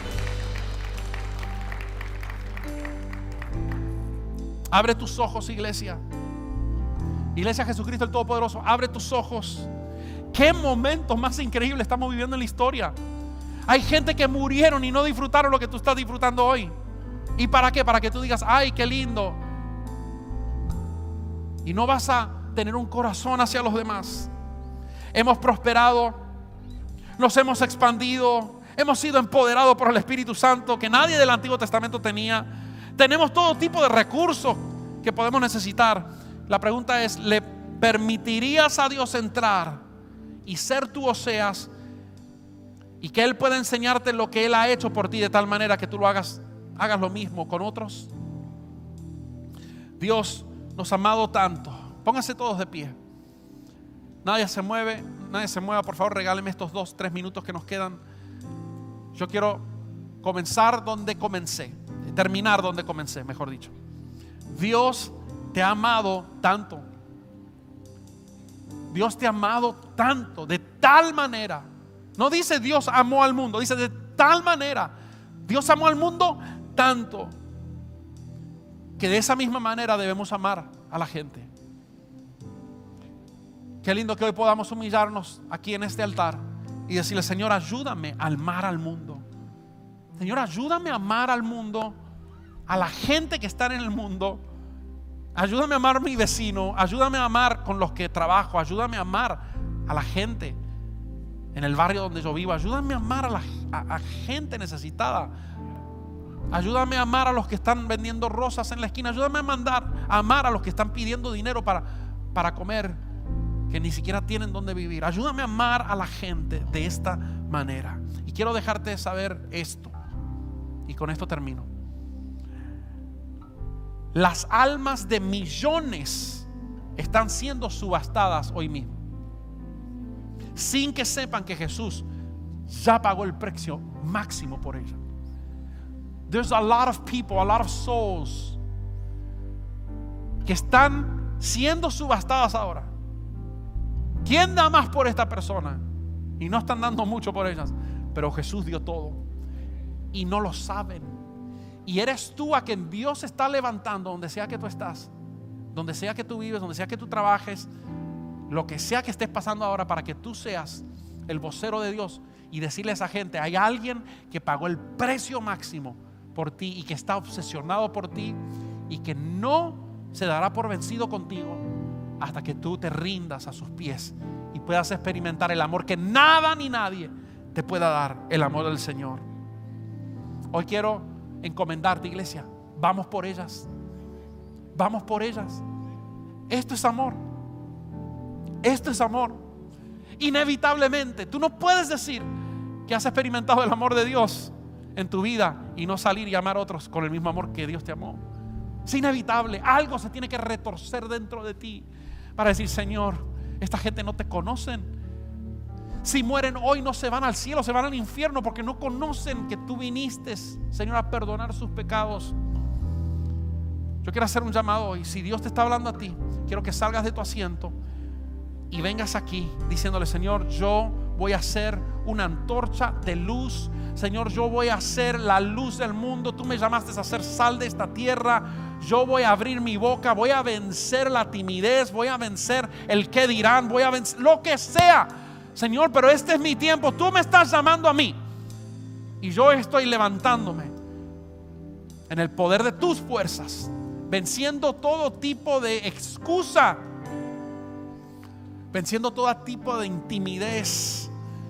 Abre tus ojos, iglesia. Iglesia Jesucristo el Todopoderoso, abre tus ojos. Qué momentos más increíbles estamos viviendo en la historia. Hay gente que murieron y no disfrutaron lo que tú estás disfrutando hoy. ¿Y para qué? Para que tú digas: ay, qué lindo. Y no vas a tener un corazón hacia los demás. Hemos prosperado, nos hemos expandido, hemos sido empoderados por el Espíritu Santo que nadie del Antiguo Testamento tenía. Tenemos todo tipo de recursos que podemos necesitar. La pregunta es: ¿le permitirías a Dios entrar y ser tu Oseas, y que Él pueda enseñarte lo que Él ha hecho por ti, de tal manera que tú lo hagas lo mismo con otros? Dios nos ha amado tanto. Pónganse todos de pie. Nadie se mueva, por favor. Regáleme estos 2-3 minutos que nos quedan. Yo quiero comenzar donde comencé, terminar donde comencé, mejor dicho. Dios te ha amado tanto. Dios te ha amado tanto, de tal manera. No dice Dios amó al mundo, dice de tal manera. Dios amó al mundo tanto que de esa misma manera debemos amar a la gente. Qué lindo que hoy podamos humillarnos aquí en este altar y decirle: Señor, ayúdame a amar al mundo. Señor, ayúdame a amar al mundo, a la gente que está en el mundo. Ayúdame a amar a mi vecino, ayúdame a amar con los que trabajo, ayúdame a amar a la gente en el barrio donde yo vivo, ayúdame a amar a gente necesitada. Ayúdame a amar a los que están vendiendo rosas en la esquina. Ayúdame a amar a los que están pidiendo dinero para comer, que ni siquiera tienen dónde vivir. Ayúdame a amar a la gente de esta manera. Y quiero dejarte saber esto, y con esto termino. Las almas de millones están siendo subastadas hoy mismo, sin que sepan que Jesús ya pagó el precio máximo por ellas. There's a lot of people, a lot of souls que están siendo subastadas ahora. ¿Quién da más por esta persona? Y no están dando mucho por ellas, pero Jesús dio todo y no lo saben. Y eres tú a quien Dios está levantando, donde sea que tú estás, donde sea que tú vives, donde sea que tú trabajes, lo que sea que estés pasando ahora, para que tú seas el vocero de Dios y decirle a esa gente: hay alguien que pagó el precio máximo por ti y que está obsesionado por ti y que no se dará por vencido contigo hasta que tú te rindas a sus pies y puedas experimentar el amor que nada ni nadie te pueda dar, el amor del Señor. Hoy quiero encomendarte, iglesia. Vamos por ellas. Vamos por ellas. Esto es amor. Esto es amor. Inevitablemente, tú no puedes decir que has experimentado el amor de Dios en tu vida y no salir y amar a otros con el mismo amor que Dios te amó. Es inevitable. Algo se tiene que retorcer dentro de ti para decir: Señor, esta gente no te conocen. Si mueren hoy, no se van al cielo, se van al infierno, porque no conocen que tú viniste, Señor, a perdonar sus pecados. Yo quiero hacer un llamado hoy. Si Dios te está hablando a ti, quiero que salgas de tu asiento y vengas aquí diciéndole: Señor, yo voy a ser una antorcha de luz. Señor, yo voy a ser la luz del mundo. Tú me llamaste a ser sal de esta tierra. Yo voy a abrir mi boca, voy a vencer la timidez, voy a vencer el qué dirán, voy a vencer lo que sea, Señor, pero este es mi tiempo. Tú me estás llamando a mí y yo estoy levantándome en el poder de tus fuerzas, venciendo todo tipo de excusa, venciendo todo tipo de intimidez.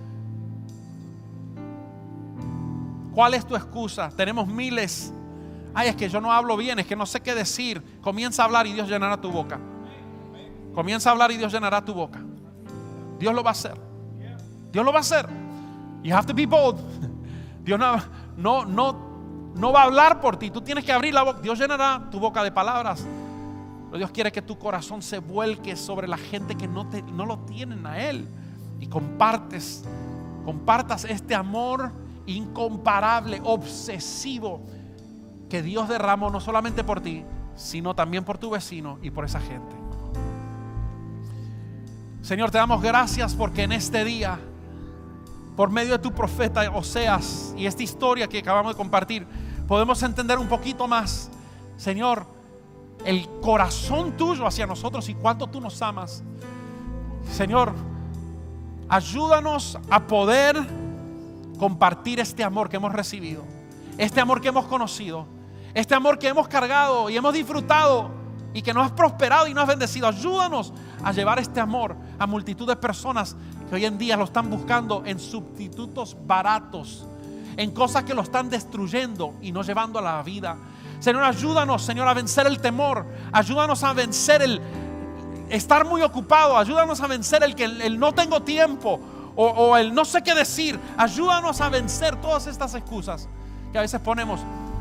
¿Cuál es tu excusa? Tenemos miles. Ay, es que yo no hablo bien, es que no sé qué decir. Comienza a hablar y Dios llenará tu boca. Comienza a hablar y Dios llenará tu boca. Dios lo va a hacer. Dios lo va a hacer. You have to be bold. Dios no no va a hablar por ti. Tú tienes que abrir la boca. Dios llenará tu boca de palabras, pero Dios quiere que tu corazón se vuelque sobre la gente que no lo tienen a Él, y compartas este amor incomparable, obsesivo, que Dios derramó no solamente por ti, sino también por tu vecino y por esa gente. Señor, te damos gracias porque en este día, por medio de tu profeta Oseas y esta historia que acabamos de compartir, podemos entender un poquito más, Señor, el corazón tuyo hacia nosotros y cuánto tú nos amas. Señor, ayúdanos a poder compartir este amor que hemos recibido, este amor que hemos conocido, este amor que hemos cargado y hemos disfrutado y que nos has prosperado y nos has bendecido. Ayúdanos a llevar este amor a multitud de personas que hoy en día lo están buscando en sustitutos baratos, en cosas que lo están destruyendo y no llevando a la vida. Señor, ayúdanos, Señor, a vencer el temor. Ayúdanos a vencer el estar muy ocupado. Ayúdanos a vencer el no tengo tiempo o el no sé qué decir. Ayúdanos a vencer todas estas excusas que a veces ponemos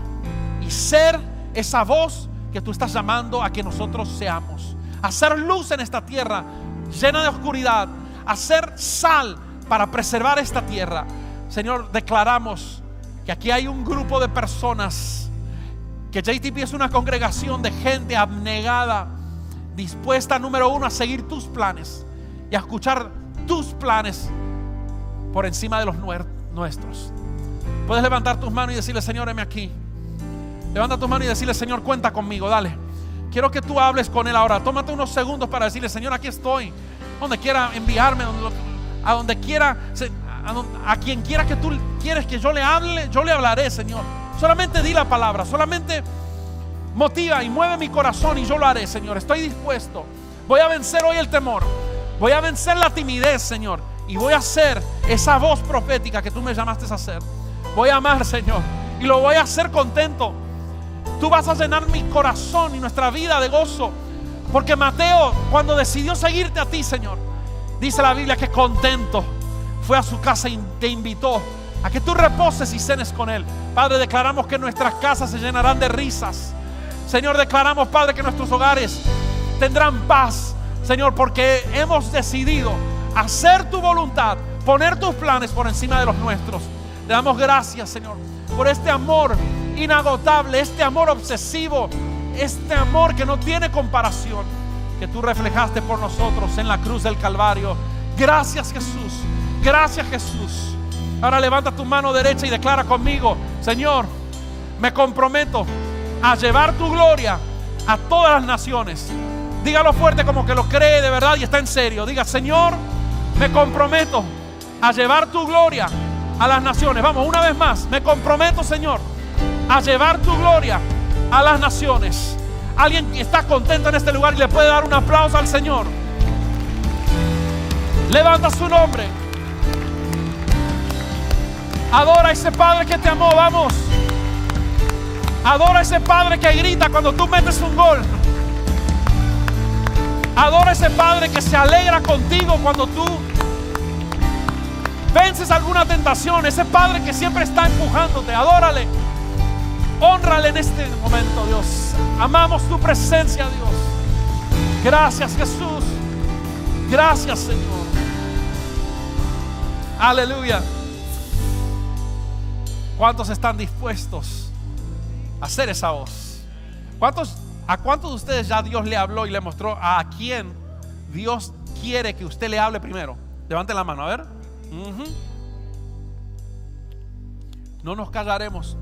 y ser esa voz que tú estás llamando a que nosotros seamos. Hacer luz en esta tierra llena de oscuridad. Hacer sal para preservar esta tierra. Señor, declaramos que aquí hay un grupo de personas, que JTP es una congregación de gente abnegada, dispuesta, número uno, a seguir tus planes y a escuchar tus planes por encima de los nuestros. Puedes levantar tus manos y decirle: Señor, heme aquí. Levanta tus manos y decirle: Señor, cuenta conmigo, dale. Quiero que tú hables con Él ahora. Tómate unos segundos para decirle: Señor, aquí estoy. Donde quiera enviarme, a donde quiera, a quien quiera que tú quieres que yo le hable, yo le hablaré, Señor. Solamente di la palabra, solamente motiva y mueve mi corazón y yo lo haré, Señor. Estoy dispuesto. Voy a vencer hoy el temor. Voy a vencer la timidez, Señor. Y voy a ser esa voz profética que tú me llamaste a hacer. Voy a amar, Señor, y lo voy a hacer contento. Tú vas a llenar mi corazón y nuestra vida de gozo, porque Mateo, cuando decidió seguirte a ti, Señor, dice la Biblia que contento fue a su casa y te invitó a que tú reposes y cenes con Él. Padre, declaramos que nuestras casas se llenarán de risas. Señor, declaramos, Padre, que nuestros hogares tendrán paz, Señor, porque hemos decidido hacer tu voluntad, poner tus planes por encima de los nuestros. Te damos gracias, Señor, por este amor inagotable, este amor obsesivo, este amor que no tiene comparación, que tú reflejaste por nosotros en la cruz del Calvario. Gracias, Jesús. Gracias, Jesús. Ahora levanta tu mano derecha y declara conmigo: Señor, me comprometo a llevar tu gloria a todas las naciones. Dígalo fuerte, como que lo cree de verdad y está en serio. Diga: Señor, me comprometo a llevar tu gloria a las naciones. Vamos, una vez más. Me comprometo, Señor, a llevar tu gloria a las naciones. Alguien está contento en este lugar y le puede dar un aplauso al Señor. Levanta su nombre. Adora a ese Padre que te amó. Vamos. Adora a ese Padre que grita cuando tú metes un gol. Adora a ese Padre que se alegra contigo cuando tú vences alguna tentación. Ese Padre que siempre está empujándote. Adórale. Hónrale en este momento, Dios. Amamos tu presencia, Dios. Gracias, Jesús. Gracias, Señor. Aleluya. ¿Cuántos están dispuestos a hacer esa voz? ¿A cuántos de ustedes ya Dios le habló y le mostró a quién Dios quiere que usted le hable primero? Levanten la mano, a ver. No nos callaremos.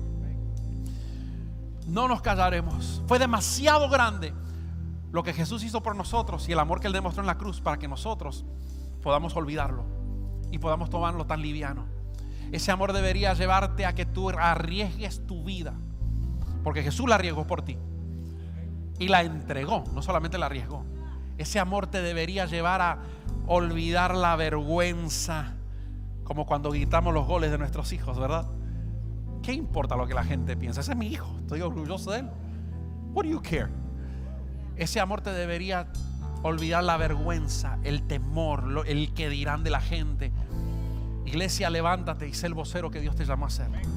No nos callaremos. Fue demasiado grande lo que Jesús hizo por nosotros y el amor que Él demostró en la cruz para que nosotros podamos olvidarlo y podamos tomarlo tan liviano. Ese amor debería llevarte a que tú arriesgues tu vida, porque Jesús la arriesgó por ti y la entregó, no solamente la arriesgó. Ese amor te debería llevar a olvidar la vergüenza, como cuando gritamos los goles de nuestros hijos, ¿verdad? ¿Qué importa lo que la gente piensa? Ese es mi hijo, estoy orgulloso de él. What do you care? Ese amor te debería olvidar la vergüenza, el temor, el que dirán de la gente. Iglesia, levántate y sé el vocero que Dios te llamó a ser.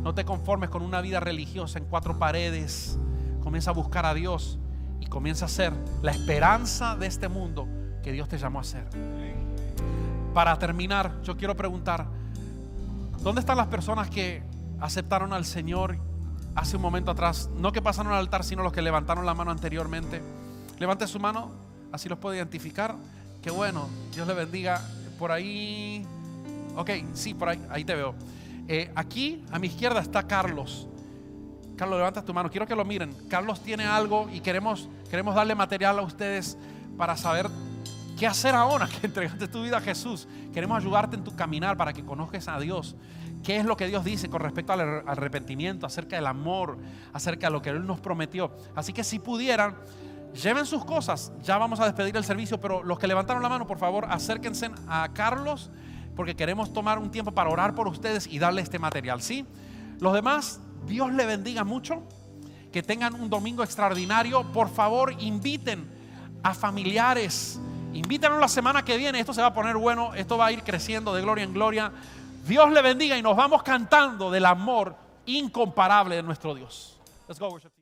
No te conformes con una vida religiosa en 4 paredes. Comienza a buscar a Dios y comienza a ser la esperanza de este mundo que Dios te llamó a ser. Para terminar, yo quiero preguntar, ¿dónde están las personas que aceptaron al Señor hace un momento atrás? No que pasaron al altar, sino los que levantaron la mano anteriormente. Levante su mano, así los puedo identificar. Qué bueno, Dios le bendiga. Por ahí, ok, sí, por ahí, ahí te veo. Aquí a mi izquierda está Carlos. Carlos, levanta tu mano, quiero que lo miren. Carlos tiene algo y queremos darle material a ustedes para saber qué hacer ahora que entregaste tu vida a Jesús. Queremos ayudarte en tu caminar para que conozcas a Dios. ¿Qué es lo que Dios dice con respecto al arrepentimiento, acerca del amor, acerca de lo que Él nos prometió? Así que si pudieran, lleven sus cosas. Ya vamos a despedir el servicio, pero los que levantaron la mano, por favor, acérquense a Carlos, porque queremos tomar un tiempo para orar por ustedes y darle este material, ¿sí? Los demás, Dios le bendiga mucho, que tengan un domingo extraordinario. Por favor, inviten a familiares, invítanos la semana que viene. Esto se va a poner bueno, esto va a ir creciendo de gloria en gloria. Dios le bendiga y nos vamos cantando del amor incomparable de nuestro Dios. Let's go worship.